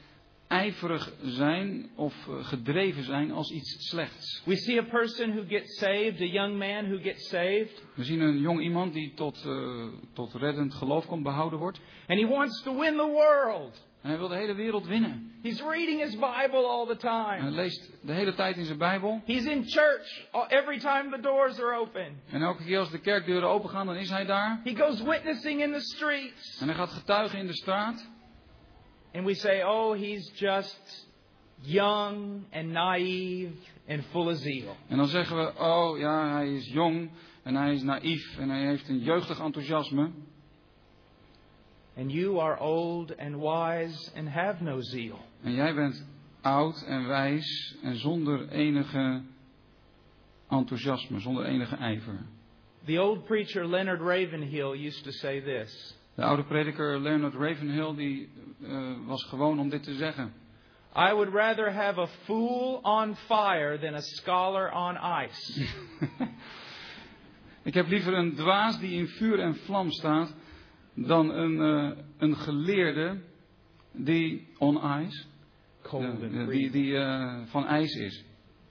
ijverig zijn of gedreven zijn als iets slechts. We see a person who gets saved, a young man who gets saved. We zien een jong iemand die tot, uh, tot reddend geloof komt, behouden wordt. And he wants to win the world. En hij wil de hele wereld winnen. He's reading his Bible all the En hij time. leest de hele tijd in zijn Bijbel. He's in church every time the doors are open. En elke keer als de kerkdeuren opengaan, dan is hij daar. He goes witnessing in the streets. En hij gaat getuigen in de straat. And we say, oh, he's just young and naive and full of zeal. En dan zeggen we, oh ja, hij is jong en hij is naïef en hij heeft een jeugdig enthousiasme. And you are old and wise and have no zeal. En jij bent oud en wijs en zonder enige enthousiasme, zonder enige ijver. The old preacher Leonard Ravenhill used to say this. De oude prediker Leonard Ravenhill die uh, was gewoon om dit te zeggen. I would rather have a fool on fire than a scholar on ice. Ik heb liever een dwaas die in vuur en vlam staat dan een, uh, een geleerde die on ice, Cold and uh, die, freezing. die uh, van ijs is.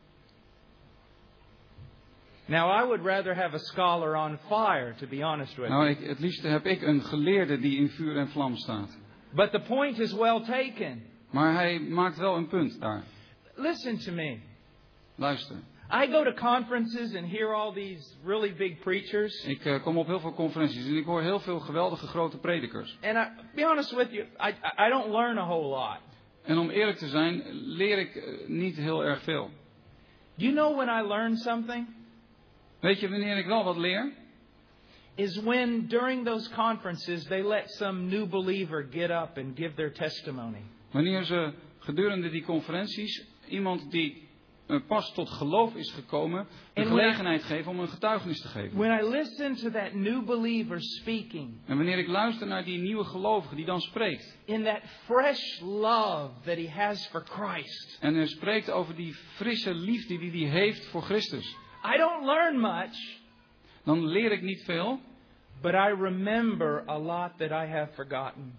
Now I would rather have a scholar on fire, to be honest with Nou, you. ik, het liefste heb ik een geleerde die in vuur en vlam staat. But the point is well taken. Maar hij maakt wel een punt daar. Listen to me. Luister. I go to conferences and hear all these really big preachers. Ik uh, kom op heel veel conferenties en ik hoor heel veel geweldige grote predikers. And I, be honest with you, I, I don't learn a whole lot. En om eerlijk te zijn, leer ik uh, niet heel erg veel. Do you know when I learn something? Weet je wanneer ik wel wat leer? Is when during those conferences they let some new believer get up and give their testimony. Wanneer ze gedurende die conferenties iemand die uh, pas tot geloof is gekomen de And when I- gelegenheid geven om een getuigenis te geven. When I listen to that new believer speaking En wanneer ik luister naar die nieuwe gelovige die dan spreekt. in that fresh love that he has for Christ, En hij spreekt over die frisse liefde die hij heeft voor Christus. I don't learn much, Dan leer ik niet veel. but I remember a lot that I have forgotten.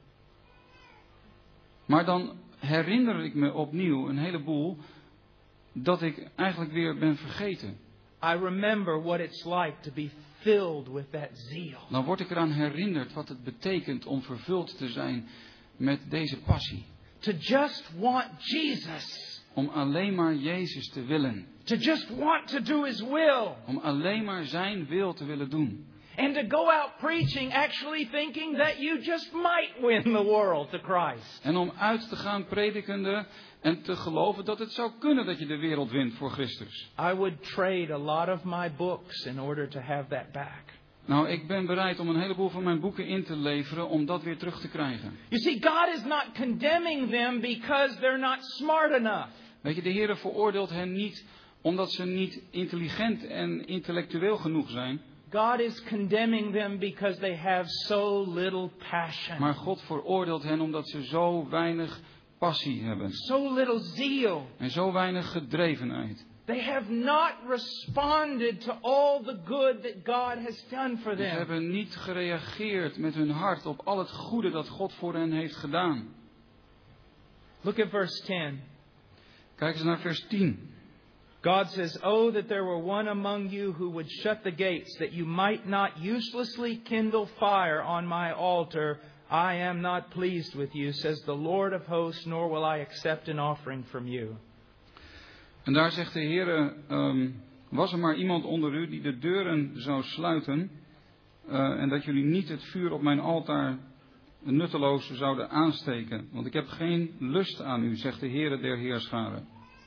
Maar dan herinner ik me opnieuw een heleboel dat ik eigenlijk weer ben vergeten. I remember what it's like to be filled with that zeal. Dan word ik eraan herinnerd wat het betekent om vervuld te zijn met deze passie. To just want Jesus. Om alleen maar Jezus te willen. To just want to do His will. Om alleen maar zijn wil te willen doen. And to go out preaching actually thinking that you just might win the world to Christ. En om uit te gaan predikende en te geloven dat het zou kunnen dat je de wereld wint voor Christus. I would trade a lot of my books in order to have that back. Nou, ik ben bereid om een heleboel van mijn boeken in te leveren om dat weer terug te krijgen. You see, God is not condemning them because they're not smart enough. Weet je, de Heer veroordeelt hen niet omdat ze niet intelligent en intellectueel genoeg zijn. God is condemning them because they have so little passion. Maar God veroordeelt hen omdat ze zo weinig passie hebben. So little zeal. En zo weinig gedrevenheid. They have not responded to all the good that God has done for Ze them. hebben niet gereageerd met hun hart op al het goede dat God voor hen heeft gedaan. Look at verse ten. Kijk eens naar vers tien. God says, "Oh, that there were one among you who would shut the gates, that you might not uselessly kindle fire on my altar. I am not pleased with you, says the Lord of hosts, nor will I accept an offering from you." En daar zegt de Heer, um, was er maar iemand onder u die de deuren zou sluiten, uh, en dat jullie niet het vuur op mijn altaar nutteloos zouden aansteken. Want ik heb geen lust aan u, zegt de Heer der Heerscharen.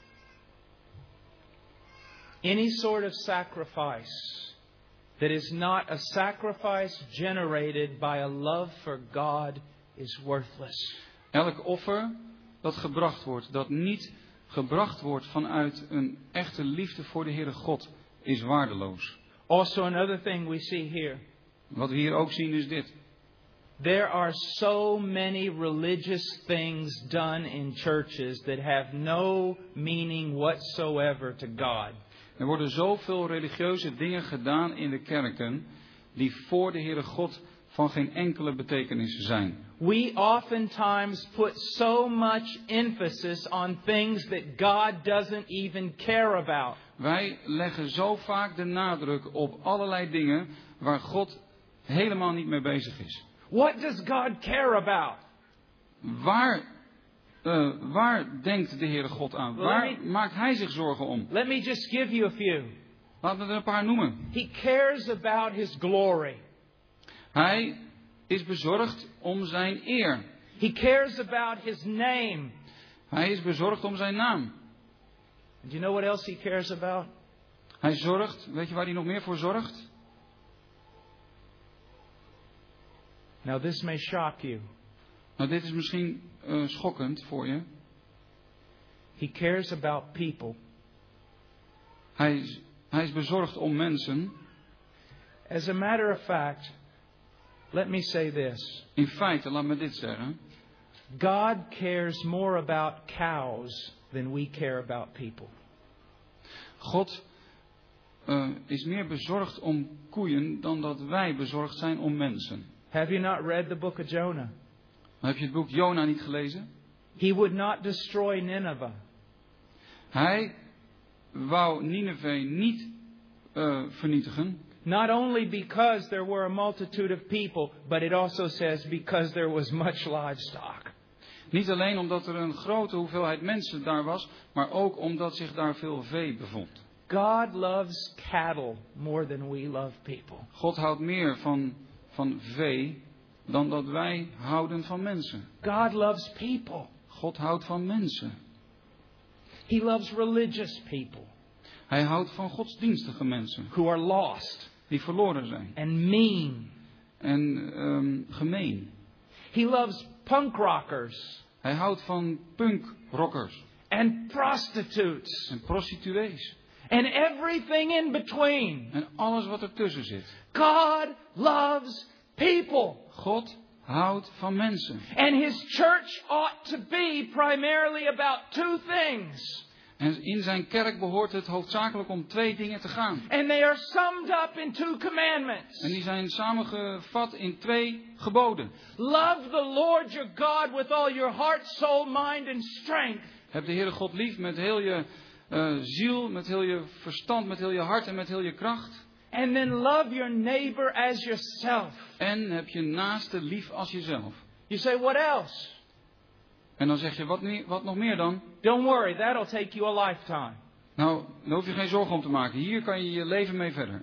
Any sort of sacrifice that is not a sacrifice generated by a love for God is worthless. Elk offer dat gebracht wordt, dat niet gebracht wordt vanuit een echte liefde voor de Heere God, is waardeloos. Also, another thing we see here. Wat we hier ook zien is dit. There are so many religious things done in churches that have no meaning whatsoever to God. Er worden zoveel religieuze dingen gedaan in de kerken die voor de Heere God van geen enkele betekenis zijn. We oftentimes put so much emphasis on things that God doesn't even care about. Wij leggen zo vaak de nadruk op allerlei dingen waar God helemaal niet mee bezig is. What does God care about? Waar, uh, waar denkt de Heere God aan? Waar maakt Hij zich zorgen om? Let me just give you a few. Laten we er een paar noemen. He cares about His glory. Hij is bezorgd om zijn eer. He cares about His name. Hij is bezorgd om zijn naam. Do you know what else He cares about? Hij zorgt, weet je waar hij nog meer voor zorgt? Now this may shock you. Nou, dit is misschien uh, schokkend voor je. He cares about people. Hij is, hij is bezorgd om mensen. As a matter of fact, let me say this. In feite, laat me dit zeggen. God cares more about cows than we care about people. God uh, is meer bezorgd om koeien dan dat wij bezorgd zijn om mensen. Have you not read the book of Jonah? Heb je het boek Jona niet gelezen? He would not destroy Nineveh. Hij wou Nineveh niet uh, vernietigen. Not only because there were a multitude of people, but it also says because there was much livestock. Niet alleen omdat er een grote hoeveelheid mensen daar was, maar ook omdat zich daar veel vee bevond. God loves cattle more than we love people. God houdt meer van, van vee dan dat wij houden van mensen. God loves people. God houdt van mensen. He loves religious people. Hij houdt van godsdienstige mensen. Who are lost. Die verloren zijn. And mean. En um, gemeen. He loves punk rockers. Hij houdt van punkrockers. And prostitutes. En prostituees. And everything in between. En alles wat ertussen zit. God loves people. God houdt van mensen. And His church ought to be primarily about two things. En in zijn kerk behoort het hoofdzakelijk om twee dingen te gaan. And they are summed up in two commandments. En die zijn samengevat in twee geboden. Love the Lord your God with all your heart, soul, mind and strength. Heb de Heere God lief met heel je uh, ziel, met heel je verstand, met heel je hart en met heel je kracht. And then love your neighbor as yourself. En heb je naaste lief als jezelf. You say, what else? En dan zeg je, wat, nie, wat nog meer dan? Don't worry, that'll take you a lifetime. Nou, daar hoef je geen zorgen om te maken. Hier kan je je leven mee verder.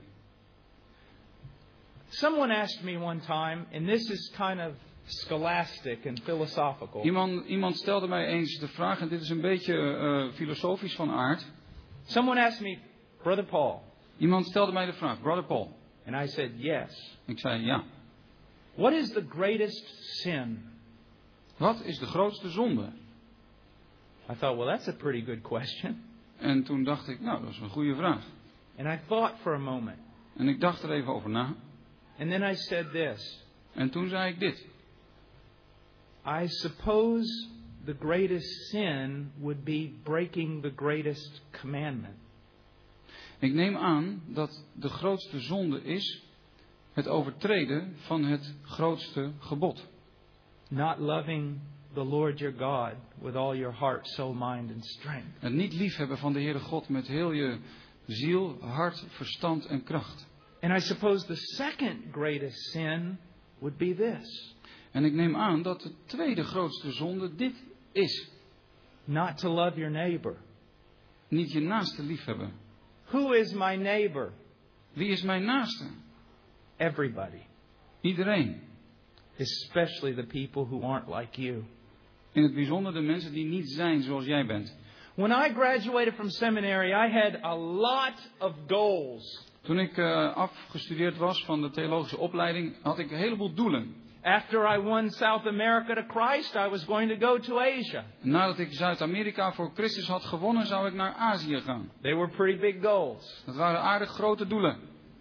Someone asked me one time, and this is kind of scholastic and philosophical. Iemand, iemand stelde mij eens de vraag, en dit is een beetje uh, filosofisch van aard. Someone asked me, Brother Paul. Iemand stelde mij de vraag, Brother Paul. And I said, yes. Ik zei ja. What is the greatest sin? Wat is de grootste zonde? I thought, well, that's a pretty good question. En toen dacht ik, nou, dat is een goede vraag. And I thought for a moment. En ik dacht er even over na. And then I said this. En toen zei ik dit. I suppose the greatest sin would be breaking the greatest commandment. Ik neem aan dat de grootste zonde is het overtreden van het grootste gebod. Not loving the Lord your God with all your heart, soul, mind and strength. Het niet liefhebben van de Heere God met heel je ziel, hart, verstand en kracht. And I suppose the second greatest sin would be this. En ik neem aan dat de tweede grootste zonde dit is. Not to love your neighbor. Niet je naaste liefhebben. Who is my neighbor? Wie is mijn naaste? Everybody. Iedereen. Especially the people who aren't like you. In het bijzonder de mensen die niet zijn zoals jij bent. When I graduated from seminary, I had a lot of goals. Toen ik uh, afgestudeerd was van de theologische opleiding, had ik een heleboel doelen. After I won South America to Christ, I was going to go to Asia. Nadat ik Zuid-Amerika voor Christus had gewonnen, zou ik naar Azië gaan. They were pretty big goals. Dat waren aardig grote doelen.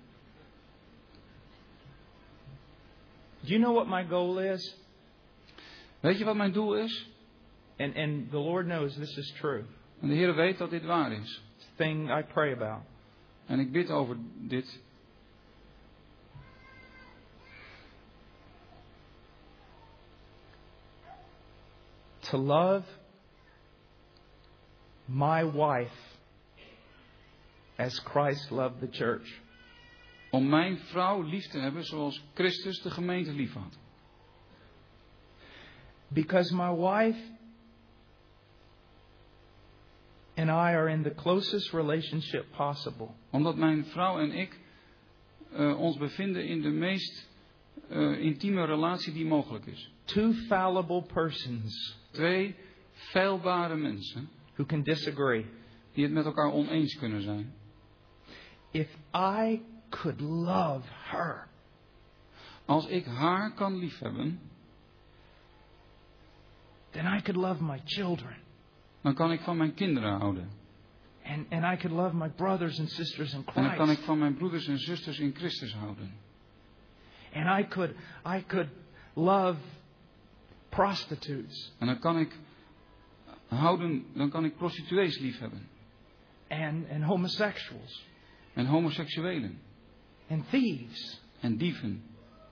Do you know what my goal is? Weet je wat mijn doel is? And and the Lord knows this is true. En de Heer weet dat dit waar is. It's the thing I pray about. En ik bid over dit. to love my wife as Christ loved the church. Om mijn vrouw lief te hebben zoals Christus de gemeente lief had. Because my wife and I are in the closest relationship possible. Omdat mijn vrouw en ik uh, ons bevinden in de meest uh, intieme relatie die mogelijk is. Two fallible persons. Twee feilbare mensen. Who can disagree. Die het met elkaar oneens kunnen zijn. If I could love her. Als ik haar kan liefhebben. Then I could love my children. Dan kan ik van mijn kinderen houden. And, and I could love my brothers and sisters in Christ. En dan kan ik van mijn broeders en zusters in Christus houden. And I could, I could love prostitutes. En dan kan ik houden, dan kan ik prostituees liefhebben. And, and homosexuals. En homoseksuelen. And thieves. En dieven.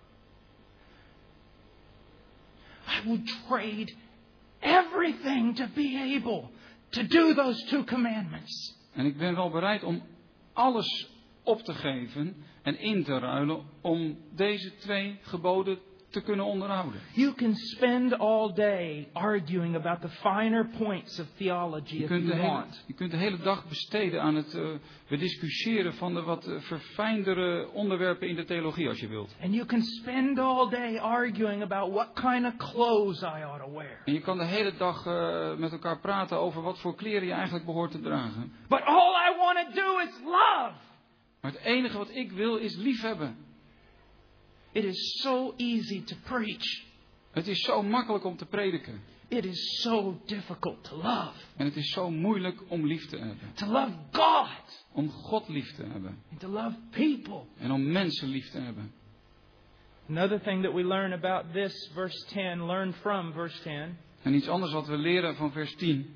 I would trade everything to be able to do those two commandments. En ik ben wel bereid om alles op te geven en in te ruilen om deze twee geboden te kunnen onderhouden. You can spend all day arguing about the finer points of theology if you hele, want. Je kunt de hele dag besteden aan het uh, bediscussiëren van de wat uh, verfijndere onderwerpen in de theologie als je wilt. And you can spend all day arguing about what kind of clothes I ought to wear. En je kan de hele dag uh, met elkaar praten over wat voor kleren je eigenlijk behoort te dragen. But all I want to do is love. Maar het enige wat ik wil is liefhebben. It is so easy to preach. Het is zo makkelijk om te prediken. It is so difficult to love. En het is zo moeilijk om lief te hebben. To love God. Om God lief te hebben. And to love people. En om mensen lief te hebben. Another thing that we learn about this verse ten, learn from verse ten. En iets anders wat we leren van vers tien.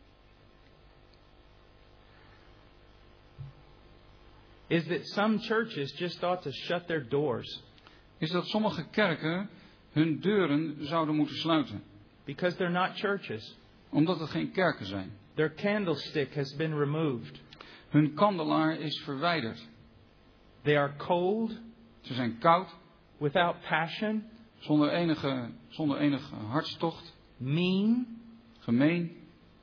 Is that some churches just ought to shut their doors. Is dat sommige kerken hun deuren zouden moeten sluiten. Because they're not churches. Omdat het geen kerken zijn. Their candlestick has been removed. Hun kandelaar is verwijderd. They are cold. Ze zijn koud. Without passion. Zonder enige, zonder enige hartstocht. Mean. Gemeen.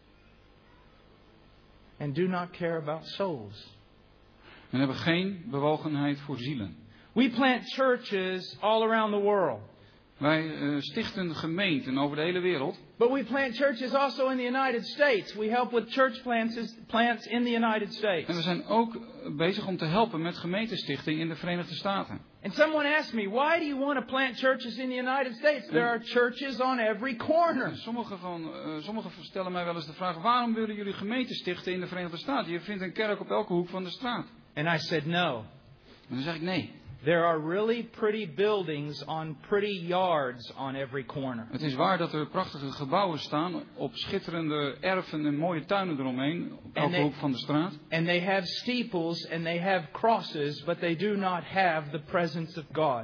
And do not care about souls. En hebben geen bewogenheid voor zielen. We plant churches all around the world. Wij uh, stichten gemeenten over de hele wereld. But we plant churches also in the United States. We help with church plants, plants in the United States. En we zijn ook bezig om te helpen met gemeentestichting in de Verenigde Staten. And someone asked me, why do you want to plant churches in the United States? There are churches on every corner. Sommigen van, uh, sommigen stellen mij wel eens de vraag, waarom willen jullie gemeenten stichten in de Verenigde Staten? Je vindt een kerk op elke hoek van de straat. And I said no. En dan zeg ik nee. There are really pretty buildings on pretty yards on every corner. Het is waar dat er prachtige gebouwen staan op schitterende erven en mooie tuinen eromheen op elke they, hoek van de straat. And they have steeples and they have crosses, but they do not have the presence of God.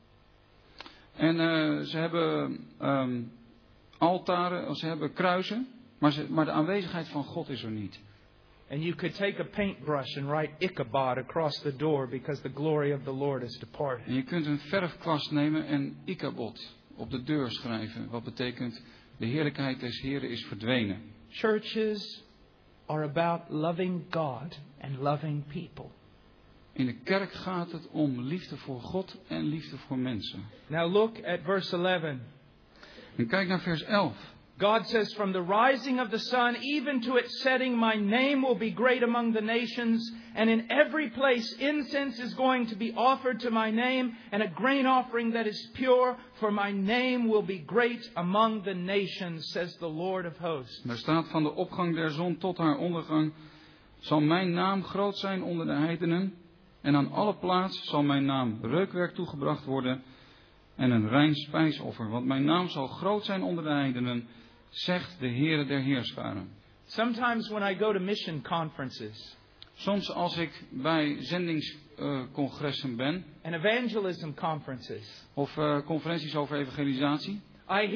En uh, ze hebben um, altaren, ze hebben kruisen, maar, ze, maar de aanwezigheid van God is er niet. And you could take a paintbrush and write Ichabod across the door because the glory of the Lord is departed. En je kunt een verfkwast nemen en Ichabod op de deur schrijven. Wat betekent de heerlijkheid des Heren is verdwenen. Churches are about loving God and loving people. In de kerk gaat het om liefde voor God en liefde voor mensen. Now look at verse eleven. En kijk naar vers elf. God says, from the rising of the sun even to its setting, my name will be great among the nations. And in every place incense is going to be offered to my name, and a grain offering that is pure. For my name will be great among the nations, says the Lord of hosts. Daar staat, van de opgang der zon tot haar ondergang zal mijn naam groot zijn onder de heidenen. En aan alle plaats zal mijn naam reukwerk toegebracht worden en een rein spijsoffer. Want mijn naam zal groot zijn onder de heidenen, zegt de Heere der Heerscharen. Sometimes when I go to mission conferences. Soms als ik bij zendingscongressen uh, ben. And evangelism conferences. Of uh, conferenties over evangelisatie. I hear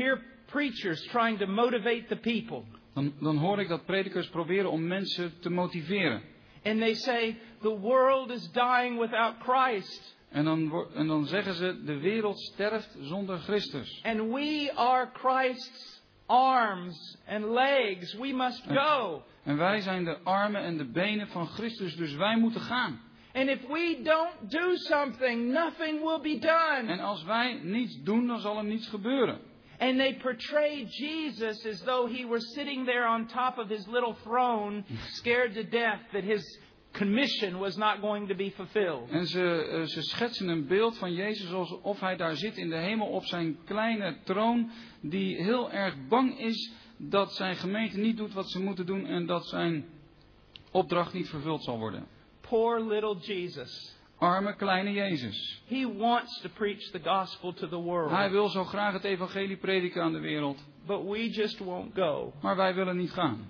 preachers trying to motivate the people. Dan, dan hoor ik dat predikers proberen om mensen te motiveren. And they say, the world is dying without Christ. En dan, wo- en dan zeggen ze, de wereld sterft zonder Christus. And we are Christ's arms and legs. We must go. En wij zijn de armen en de benen van Christus, dus wij moeten gaan. And if we don't do something, nothing will be done. En als wij niets doen, dan zal er niets gebeuren. And they portray Jesus as though he were sitting there on top of his little throne, scared to death that his commission was not going to be fulfilled. En ze, uh, ze schetsen een beeld van Jezus alsof hij daar zit in de hemel op zijn kleine troon, die heel erg bang is dat zijn gemeente niet doet wat ze moeten doen en dat zijn opdracht niet vervuld zal worden. Poor little Jesus. Arme kleine Jezus. He wants to preach the gospel to the world. Hij wil zo graag het evangelie prediken aan de wereld. But we just won't go. Maar wij willen niet gaan.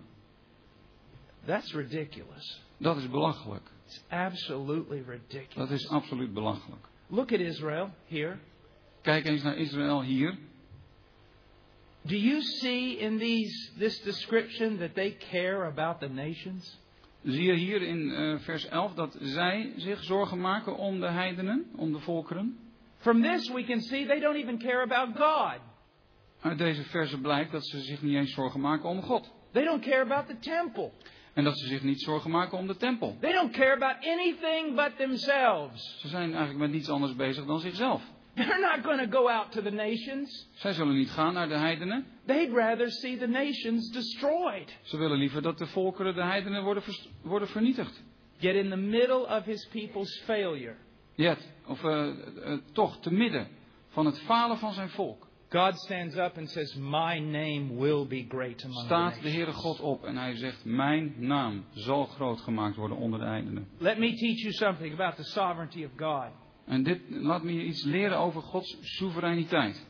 That's ridiculous. Dat is belachelijk. It's absolutely ridiculous. Dat is absoluut belachelijk. Look at Israel here. Kijk eens naar Israël hier. Do you see in these this description that they care about the nations? Zie je hier in uh, vers elf dat zij zich zorgen maken om de heidenen, om de volkeren? From this we can see they don't even care about God. Uit deze verse blijkt dat ze zich niet eens zorgen maken om God. They don't care about the temple. En dat ze zich niet zorgen maken om de tempel. They don't care about anything but themselves. Ze zijn eigenlijk met niets anders bezig dan zichzelf. They're not going to go out to the nations. Zij zullen niet gaan naar de heidenen. They'd rather see the nations destroyed. Ze willen liever dat de volkeren, de heidenen, worden, vers- worden vernietigd. Yet in the middle of his people's failure, Yet, of uh, uh, toch te midden van het falen van zijn volk, God stands up and says, "My name will be great among the staat de nations." Heere God op en hij zegt, mijn naam zal groot gemaakt worden onder de heidenen. Let me teach you something about the sovereignty of God. En dit laat me je iets leren over Gods soevereiniteit.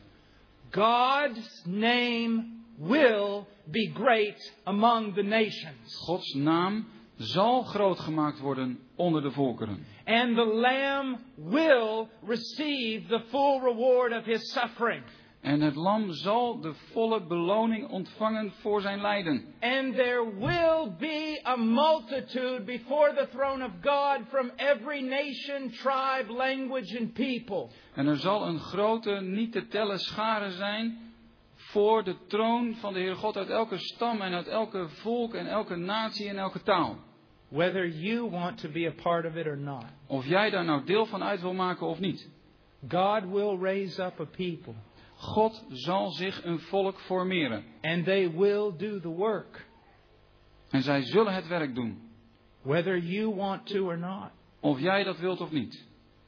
God's name will be great among the nations. Gods naam zal groot gemaakt worden onder de volkeren. And the Lamb will receive the full reward of his suffering. En het lam zal de volle beloning ontvangen voor zijn lijden. And there will be a multitude before the throne of God from every nation, tribe, language and people. En er zal een grote, niet te tellen schare zijn voor de troon van de Heere God uit elke stam en uit elke volk en elke natie en elke taal. Whether you want to be a part of it or not. Of jij daar nou deel van uit wil maken of niet. God will raise up a people. God zal zich een volk formeren. And they will do the work. En zij zullen het werk doen. Whether you want to or not. Of jij dat wilt of niet.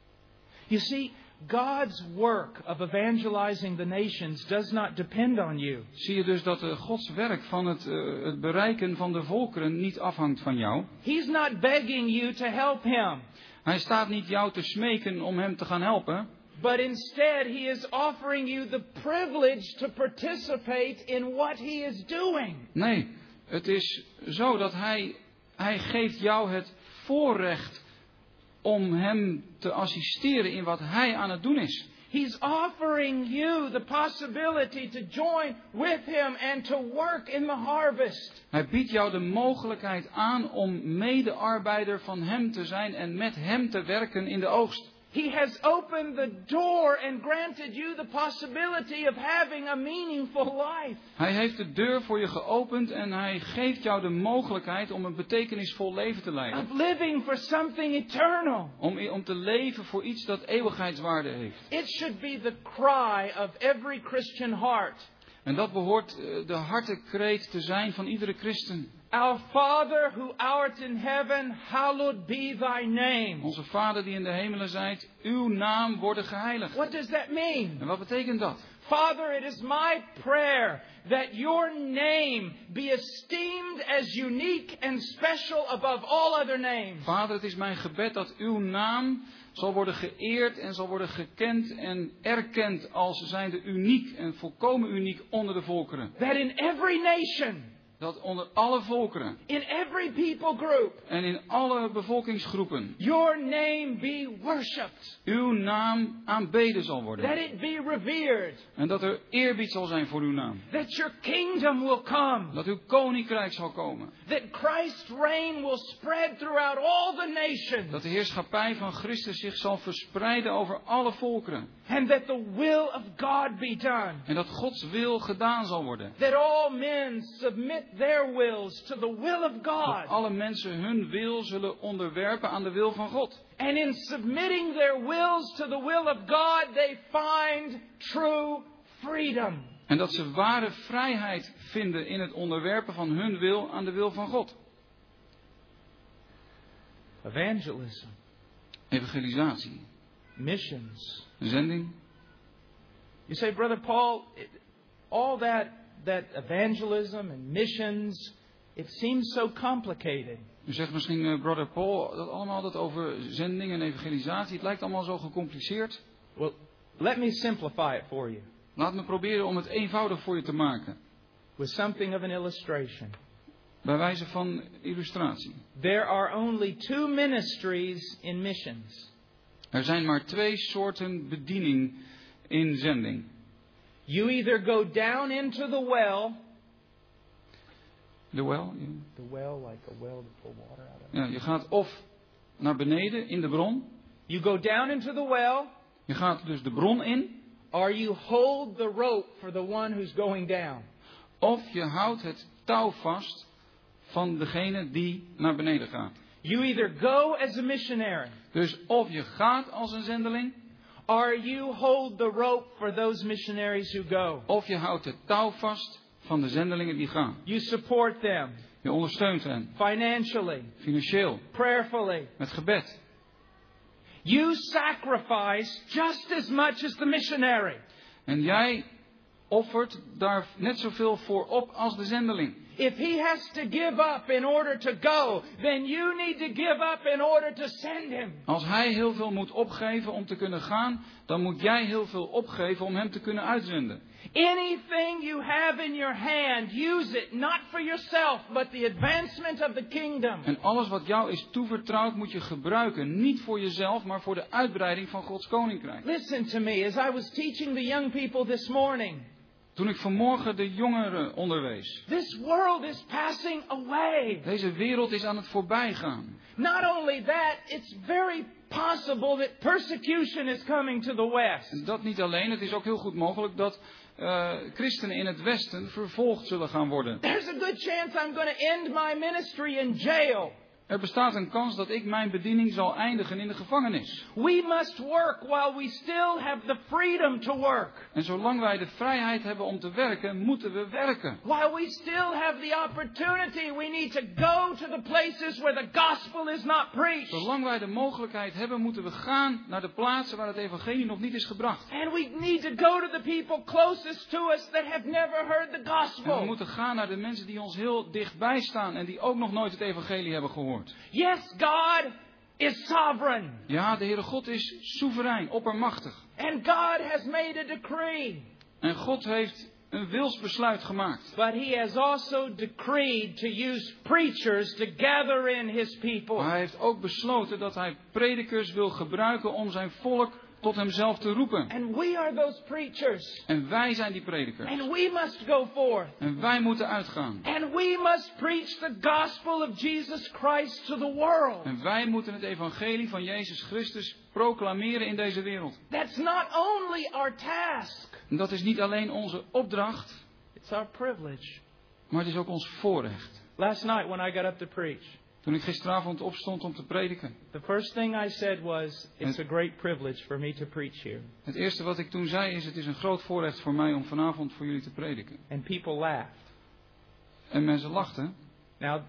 You see, God's work of evangelizing the nations does not depend on you. Zie je dus dat uh, Gods werk van het, uh, het bereiken van de volkeren niet afhangt van jou. He's not begging you to help him. Hij staat niet jou te smeken om hem te gaan helpen. But instead, he is offering you the privilege to participate in what he is doing. Nee, het is zo dat hij, hij geeft jou het voorrecht om hem te assisteren in wat hij aan het doen is. He's offering you the possibility to join with him and to work in the harvest. Hij biedt jou de mogelijkheid aan om medearbeider van hem te zijn en met hem te werken in de oogst. He has opened the door and granted you the possibility of having a meaningful life. Hij heeft de deur voor je geopend en hij geeft jou de mogelijkheid om een betekenisvol leven te leiden. Of living for something eternal. Om, om te leven voor iets dat eeuwigheidswaarde heeft. It should be the cry of every Christian heart. En dat behoort de hartekreet te zijn van iedere christen. Our Father who art in heaven, hallowed be thy name. Onze Vader die in de hemelen zijt, uw naam worden geheiligd. What does that mean? En wat betekent dat? Father, it is my prayer that your name be esteemed as unique and special above all other names. Vader, het is mijn gebed dat uw naam zal worden geëerd en zal worden gekend en erkend als zijnde uniek en volkomen uniek onder de volkeren. That in every nation, Dat onder alle volkeren. In every people group. En in alle bevolkingsgroepen. Your name be worshipped. Uw naam aanbeden zal worden. That it be revered. En dat er eerbied zal zijn voor uw naam. That your kingdom will come. Dat uw koninkrijk zal komen. That Christ's reign will spread throughout all the nations. Dat de heerschappij van Christus zich zal verspreiden over alle volkeren. And that the will of God be done. En dat Gods wil gedaan zal worden. That all men submit their wills to the will of God. Dat alle mensen hun wil zullen onderwerpen aan de wil van God. And in submitting their wills to the will of God, they find true freedom. En dat ze ware vrijheid vinden in het onderwerpen van hun wil aan de wil van God. Evangelism. Evangelisatie. Missions. Zending. You say, Brother Paul, all that, that evangelism and missions, it seems so complicated. U zegt misschien, uh, Brother Paul, dat allemaal dat over zending en evangelisatie, het lijkt allemaal zo gecompliceerd. Well, let me simplify it for you. Laat me proberen om het eenvoudig voor je te maken. With something of an illustration. Bij wijze van illustratie. There are only two ministries in missions. Er zijn maar twee soorten bediening in zending. You either go down into the well. The well? Yeah. The well, like a well to pull water out of. Ja, je gaat of naar beneden in de bron. You go down into the well. Je gaat dus de bron in. Or you hold the rope for the one who's going down. Of je houdt het touw vast van degene die naar beneden gaat. You either go as a missionary. Dus of je gaat als een zendeling. Or you hold the rope for those missionaries who go. Of je houdt het touw vast van de zendelingen die gaan. You support them. Je ondersteunt hen. Financially. Financieel. Prayerfully. Met gebed. You sacrifice just as much as the missionary. En jij offert daar net zoveel voor op als de zendeling. If he has to give up in order to go, then you need to give up in order to send him. Als hij heel veel moet opgeven om te kunnen gaan, dan moet jij heel veel opgeven om hem te kunnen uitzenden. Anything you have in your hand, use it not for yourself, but the advancement of the kingdom. En alles wat jou is toevertrouwd moet je gebruiken, niet voor jezelf, maar voor de uitbreiding van Gods koninkrijk. Listen to me as I was teaching the young people this morning. Toen ik vanmorgen de jongeren onderwees. This world is passing away. Deze wereld is aan het voorbijgaan. Not only that, it's very possible that persecution is coming to the west. En dat niet alleen, het is ook heel goed mogelijk dat uh, christenen in het westen vervolgd zullen gaan worden. There's a good chance I'm going to end my ministry in jail. Er bestaat een kans dat ik mijn bediening zal eindigen in de gevangenis. We must work while we still have the freedom to work. En zolang wij de vrijheid hebben om te werken, moeten we werken. While we still have the opportunity, we need to go to the places where the gospel is not preached. Zolang wij de mogelijkheid hebben, moeten we gaan naar de plaatsen waar het evangelie nog niet is gebracht. And we need to go to the people closest to us that have never heard the gospel. En we moeten gaan naar de mensen die ons heel dichtbij staan en die ook nog nooit het evangelie hebben gehoord. Yes, God is sovereign. Ja, de Heere God is soeverein, oppermachtig. And God has made a decree. En God heeft een wilsbesluit gemaakt. But he has also decreed to use preachers to gather in his people. Maar hij heeft ook besloten dat hij predikers wil gebruiken om zijn volk tot hemzelf te roepen. And we are those preachers. En wij zijn die predikers. And we must go forth. En wij moeten uitgaan. And we must preach the gospel of Jesus Christ to the world. En wij moeten het evangelie van Jezus Christus proclameren in deze wereld. That's not only our task. En dat is niet alleen onze opdracht. It's our privilege. Maar het is ook ons voorrecht. Last night when I got up to preach. Toen ik gisteravond opstond om te prediken. The first thing I said was, it's a great privilege for me to preach here. Het eerste wat ik toen zei is, het is een groot voorrecht voor mij om vanavond voor jullie te prediken. And people laughed. En mensen lachten. Now,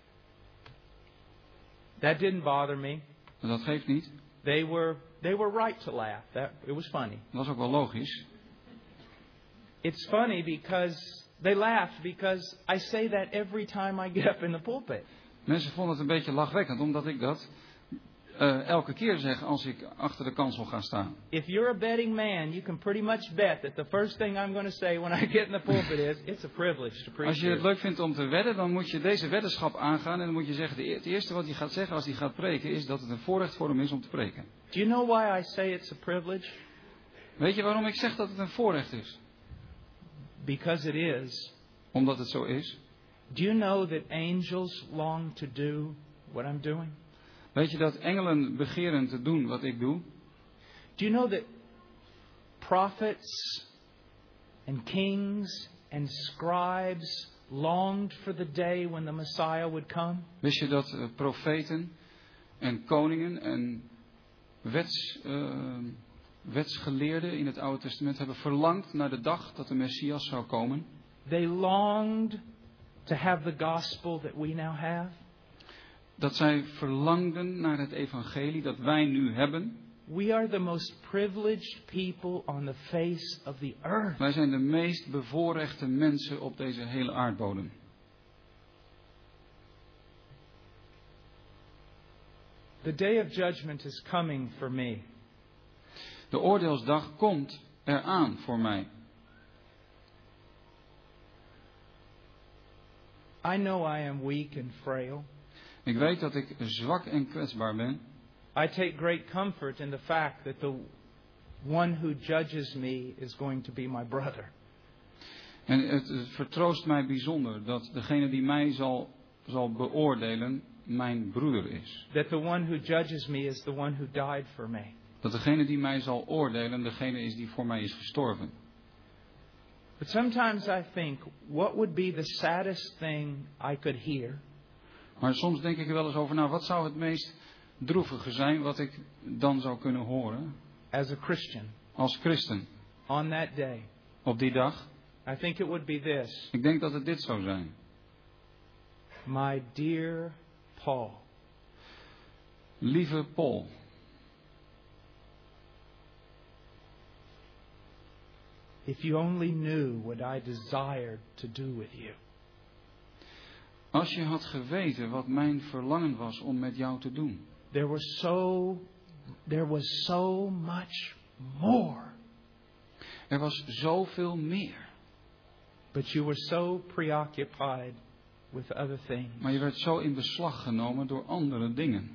that didn't bother me. Dat geeft niet. They were, they were right to laugh. That, it was funny. Dat was ook wel logisch. It's funny because they laughed because I say that every time I get up in the pulpit. Mensen vonden het een beetje lachwekkend, omdat ik dat uh, elke keer zeg als ik achter de kansel ga staan. If you're a betting man, you can pretty much bet that the first thing I'm going to say when I get in the pulpit is, it's a privilege to preach. Als je het leuk vindt om te wedden, dan moet je deze weddenschap aangaan en dan moet je zeggen, de, het eerste wat hij gaat zeggen als hij gaat preken is dat het een voorrecht voor hem is om te preken. Do you know why I say it's a privilege? Weet je waarom ik zeg dat het een voorrecht is? Because it is. Omdat het zo is. Do you know that angels long to do what I'm doing? Weet je dat engelen begeren te doen wat ik doe? Do you know that prophets and kings and scribes longed for the day when the Messiah would come? Wist je dat uh, profeten en koningen en wets, uh, wetsgeleerden in het Oude Testament hebben verlangd naar de dag dat de Messias zou komen? They longed to have the gospel that we now have. Dat zij verlangden naar het evangelie dat wij nu hebben. We are the most privileged people on the face of the earth. Wij zijn de meest bevoorrechte mensen op deze hele aardbodem. The day of judgment is coming for me. De oordeelsdag komt eraan voor mij. I know I am weak and frail. Ik weet dat ik zwak en kwetsbaar ben. I take great comfort in the fact that the one who judges me is going to be my brother. En het, het vertroost mij bijzonder dat degene die mij zal, zal beoordelen mijn broeder is. That the one who judges me is the one who died for me. Dat degene die mij zal oordelen degene is die voor mij is gestorven. But sometimes I think, what would be the saddest thing I could hear? Maar soms denk ik er wel eens over, nou, wat zou het meest droevige zijn wat ik dan zou kunnen horen? As a Christian. Als christen. On that day. Op die dag. I think it would be this. Ik denk dat het dit zou zijn. My dear Paul. Lieve Paul. If you only knew what I desired to do with you. Als je had geweten wat mijn verlangen was om met jou te doen. There was so, there was so much more. Er was zoveel meer. But you were so preoccupied with other things. Maar je werd zo in beslag genomen door andere dingen.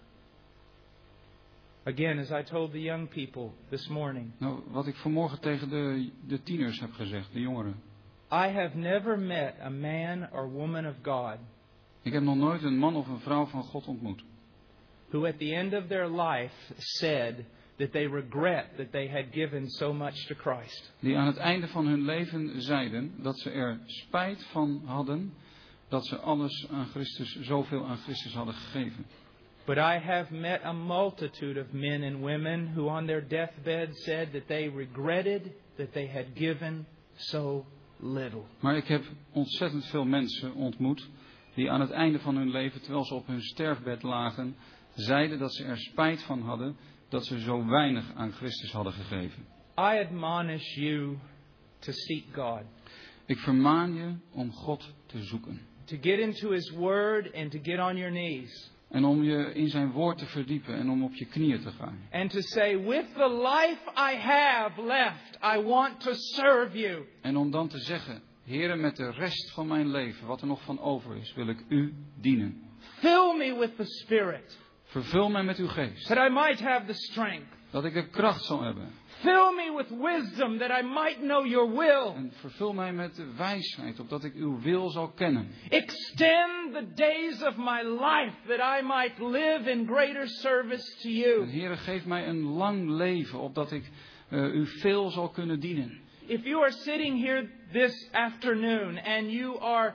Again, as I told the young people this morning. Nou, wat ik vanmorgen tegen de, de tieners heb gezegd, de jongeren. I have never met a man or woman of God. Ik heb nog nooit een man of een vrouw van God ontmoet. Who at the end of their life said that they regret that they had given so much to Christ. Die aan het einde van hun leven zeiden dat ze er spijt van hadden dat ze alles aan Christus, zoveel aan Christus hadden gegeven. But I have met a multitude of men and women who on their deathbed said that they regretted that they had given so little. Maar ik heb ontzettend veel mensen ontmoet die aan het einde van hun leven, terwijl ze op hun sterfbed lagen, zeiden dat ze er spijt van hadden dat ze zo weinig aan Christus hadden gegeven. I admonish you to seek God. Ik vermaan je om God te zoeken. To get into His Word and to get on your knees. En om je in zijn woord te verdiepen en om op je knieën te gaan. And to say, with the life I have left, I want to serve you. En om dan te zeggen, Heere, met de rest van mijn leven, wat er nog van over is, wil ik u dienen. Fill me with the Spirit. Vervul mij met uw geest. That I might have the strength. Dat ik de kracht zal hebben. Fill me with wisdom that I might know your will. En vervul mij met de wijsheid, opdat ik uw wil zal kennen. Extend the days of my life that I might live in greater service to you. En Heere, geef mij een lang leven, opdat ik uh, u veel zal kunnen dienen. If you are sitting here this afternoon and you are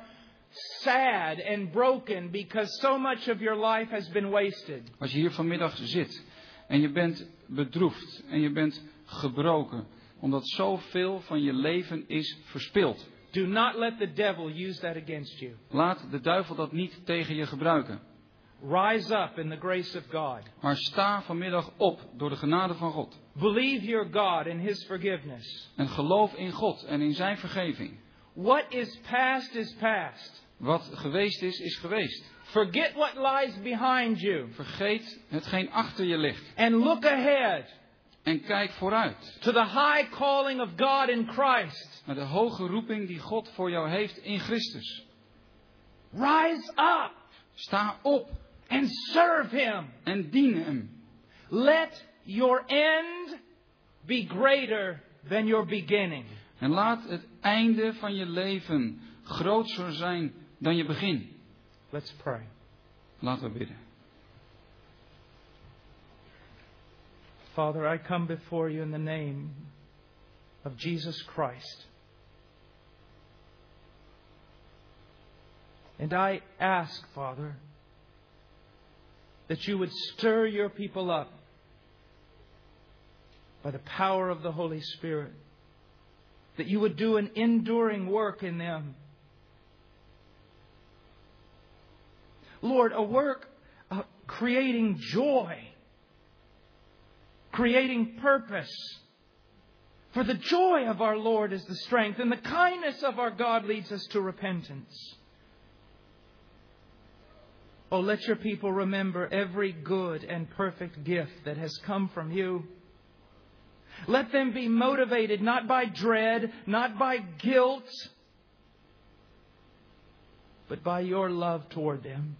sad and broken because so much of your life has been wasted. Als je hier vanmiddag zit en je bent bedroefd en je bent gebroken, omdat zoveel van je leven is verspild. Do not let the devil use that against you. Laat de duivel dat niet tegen je gebruiken. Rise up in the grace of God. Maar sta vanmiddag op door de genade van God. Believe your God in His forgiveness. En geloof in God en in zijn vergeving. What is past is past. Wat geweest is, is geweest. Forget what lies behind you. Vergeet hetgeen achter je ligt. And look ahead. En kijk vooruit. To the high calling of God in Christ. Naar de hoge roeping die God voor jou heeft in Christus. Rise up. Sta op. And serve Him. En dien Hem. Let your end be greater than your beginning. En laat het einde van je leven groter zijn dan je begin. Let's pray. Laten we bidden. Father, I come before you in the name of Jesus Christ. And I ask, Father, that you would stir your people up by the power of the Holy Spirit. That you would do an enduring work in them. Lord, a work of creating joy. Creating purpose. For the joy of our Lord is the strength, and the kindness of our God leads us to repentance. Oh, let your people remember every good and perfect gift that has come from you. Let them be motivated not by dread, not by guilt, but by your love toward them.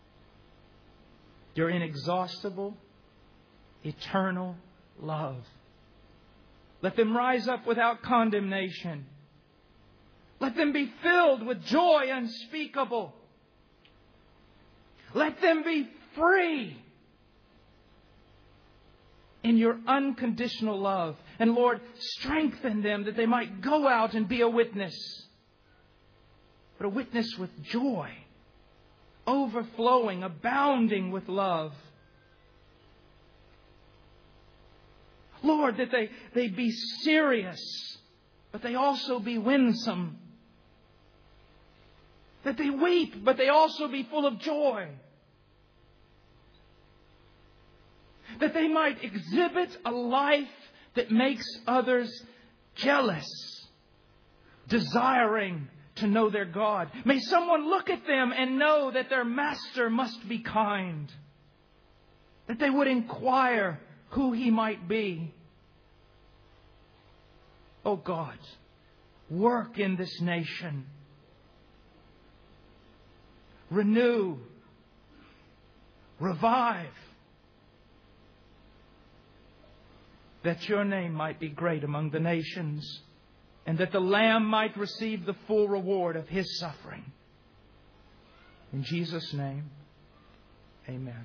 Your inexhaustible, eternal love. Let them rise up without condemnation. Let them be filled with joy unspeakable. Let them be free in your unconditional love. And Lord, strengthen them that they might go out and be a witness. But a witness with joy. Overflowing, abounding with love. Lord, that they, they be serious, but they also be winsome. That they weep, but they also be full of joy. That they might exhibit a life that makes others jealous, desiring to know their God. May someone look at them and know that their master must be kind. That they would inquire who He might be. Oh God, work in this nation. Renew. Revive. That your name might be great among the nations. And that the Lamb might receive the full reward of His suffering. In Jesus' name, amen.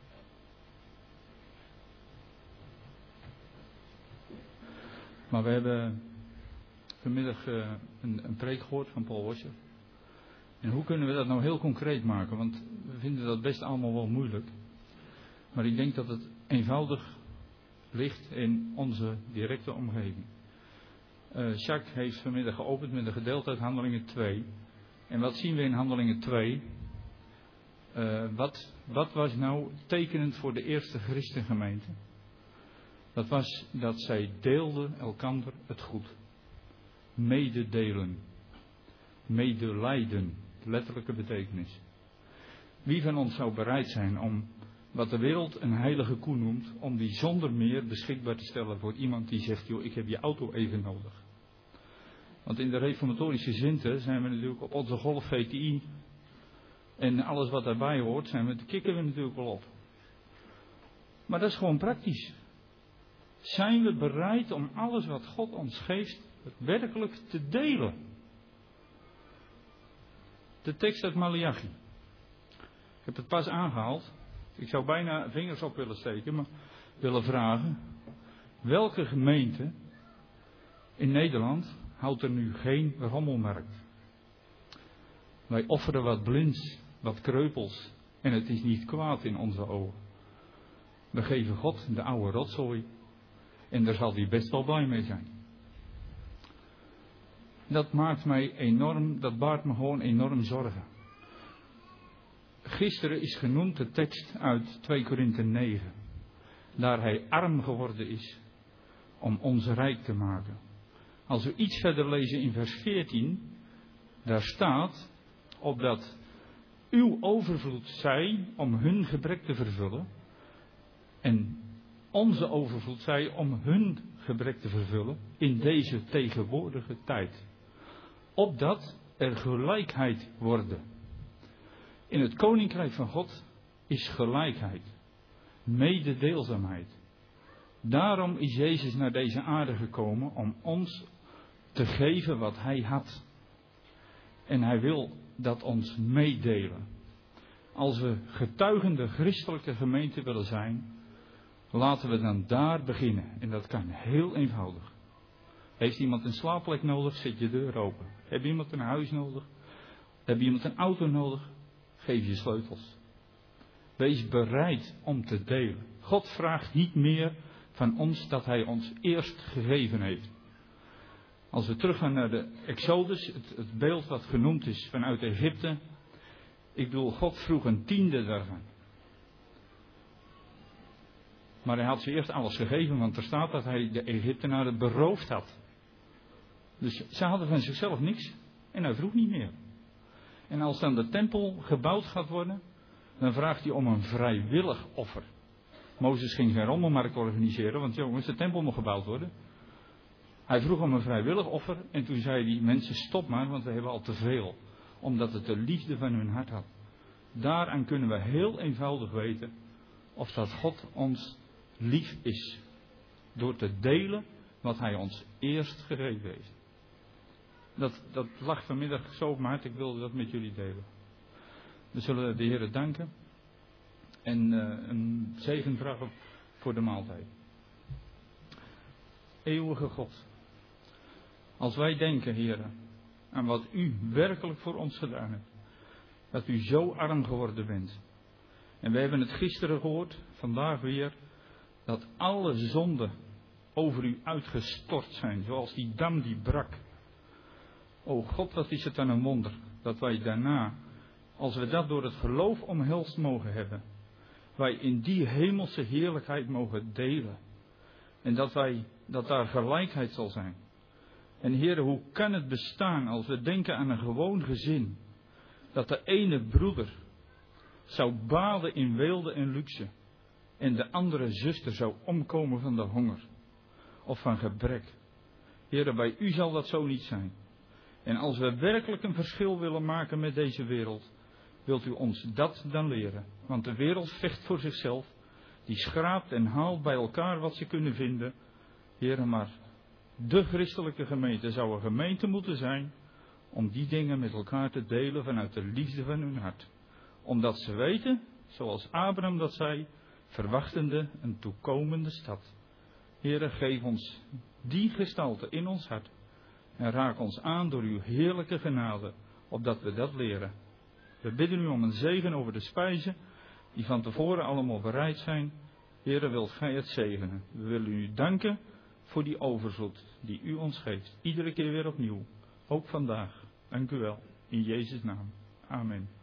Maar we hebben vanmiddag uh, een, een preek gehoord van Paul Washer. En hoe kunnen we dat nou heel concreet maken? Want we vinden dat best allemaal wel moeilijk. Maar ik denk dat het eenvoudig ligt in onze directe omgeving. Uh, Jacques heeft vanmiddag geopend met een gedeelte uit Handelingen twee. En wat zien we in Handelingen twee? Uh, wat, wat was nou tekenend voor de eerste christengemeente? Dat was dat zij deelden elkander het goed. Mededelen. Medelijden. Letterlijke betekenis. Wie van ons zou bereid zijn om wat de wereld een heilige koe noemt, om die zonder meer beschikbaar te stellen voor iemand die zegt, joh, ik heb je auto even nodig. Want in de reformatorische zinten zijn we natuurlijk op onze Golf V T I en alles wat daarbij hoort, zijn we, kikken we natuurlijk wel op. Maar dat is gewoon praktisch. Zijn we bereid om alles wat God ons geeft werkelijk te delen? De tekst uit Maleachi. Ik heb het pas aangehaald. Ik zou bijna vingers op willen steken, maar willen vragen. Welke gemeente in Nederland houdt er nu geen rommelmarkt? Wij offeren wat blinds, wat kreupels en het is niet kwaad in onze ogen. We geven God de oude rotzooi en daar zal hij best wel blij mee zijn. Dat maakt mij enorm, dat baart me gewoon enorm zorgen. Gisteren is genoemd de tekst uit twee Korinthe negen. Daar hij arm geworden is om ons rijk te maken. Als we iets verder lezen in vers veertien. Daar staat, opdat uw overvloed zij om hun gebrek te vervullen. En onze overvloed zij om hun gebrek te vervullen in deze tegenwoordige tijd. Opdat er gelijkheid worden. In het koninkrijk van God is gelijkheid. Mededeelzaamheid. Daarom is Jezus naar deze aarde gekomen om ons te geven wat hij had. En hij wil dat ons meedelen. Als we getuigende christelijke gemeente willen zijn, laten we dan daar beginnen. En dat kan heel eenvoudig. Heeft iemand een slaapplek nodig, zet je deur open. Heb je iemand een huis nodig? Heb je iemand een auto nodig? Geef je sleutels. Wees bereid om te delen. God vraagt niet meer van ons dat hij ons eerst gegeven heeft. Als we teruggaan naar de Exodus, het, het beeld wat genoemd is vanuit Egypte. Ik bedoel, God vroeg een tiende daarvan. Maar hij had ze eerst alles gegeven, want er staat dat hij de Egyptenaren beroofd had. Dus ze hadden van zichzelf niks en hij vroeg niet meer. En als dan de tempel gebouwd gaat worden, dan vraagt hij om een vrijwillig offer. Mozes ging geen rommelmarkt organiseren, want jongens, de tempel moet gebouwd worden. Hij vroeg om een vrijwillig offer en toen zei die mensen, stop maar, want we hebben al te veel. Omdat het de liefde van hun hart had. Daaraan kunnen we heel eenvoudig weten of dat God ons lief is. Door te delen wat hij ons eerst gegeven heeft. Dat, dat lag vanmiddag zo op mijn hart, ik wilde dat met jullie delen. We zullen de Heer danken en uh, een zegen vragen voor de maaltijd. Eeuwige God, als wij denken, Heer, aan wat u werkelijk voor ons gedaan hebt, dat u zo arm geworden bent. En we hebben het gisteren gehoord, vandaag weer, dat alle zonden over u uitgestort zijn, zoals die dam die brak. O God, wat is het dan een wonder, dat wij daarna, als we dat door het geloof omhelst mogen hebben, wij in die hemelse heerlijkheid mogen delen. En dat wij, dat daar gelijkheid zal zijn. En Heere, hoe kan het bestaan als we denken aan een gewoon gezin, dat de ene broeder zou baden in weelde en luxe en de andere zuster zou omkomen van de honger of van gebrek. Heere, bij u zal dat zo niet zijn. En als we werkelijk een verschil willen maken met deze wereld, wilt u ons dat dan leren. Want de wereld vecht voor zichzelf, die schraapt en haalt bij elkaar wat ze kunnen vinden. Heere, maar de christelijke gemeente zou een gemeente moeten zijn om die dingen met elkaar te delen vanuit de liefde van hun hart. Omdat ze weten, zoals Abraham dat zei, verwachtende een toekomende stad. Heere, geef ons die gestalte in ons hart en raak ons aan door uw heerlijke genade, opdat we dat leren. We bidden u om een zegen over de spijzen die van tevoren allemaal bereid zijn. Heere, wilt gij het zegenen. We willen u danken voor die overvloed die u ons geeft. Iedere keer weer opnieuw. Ook vandaag. Dank u wel. In Jezus' naam. Amen.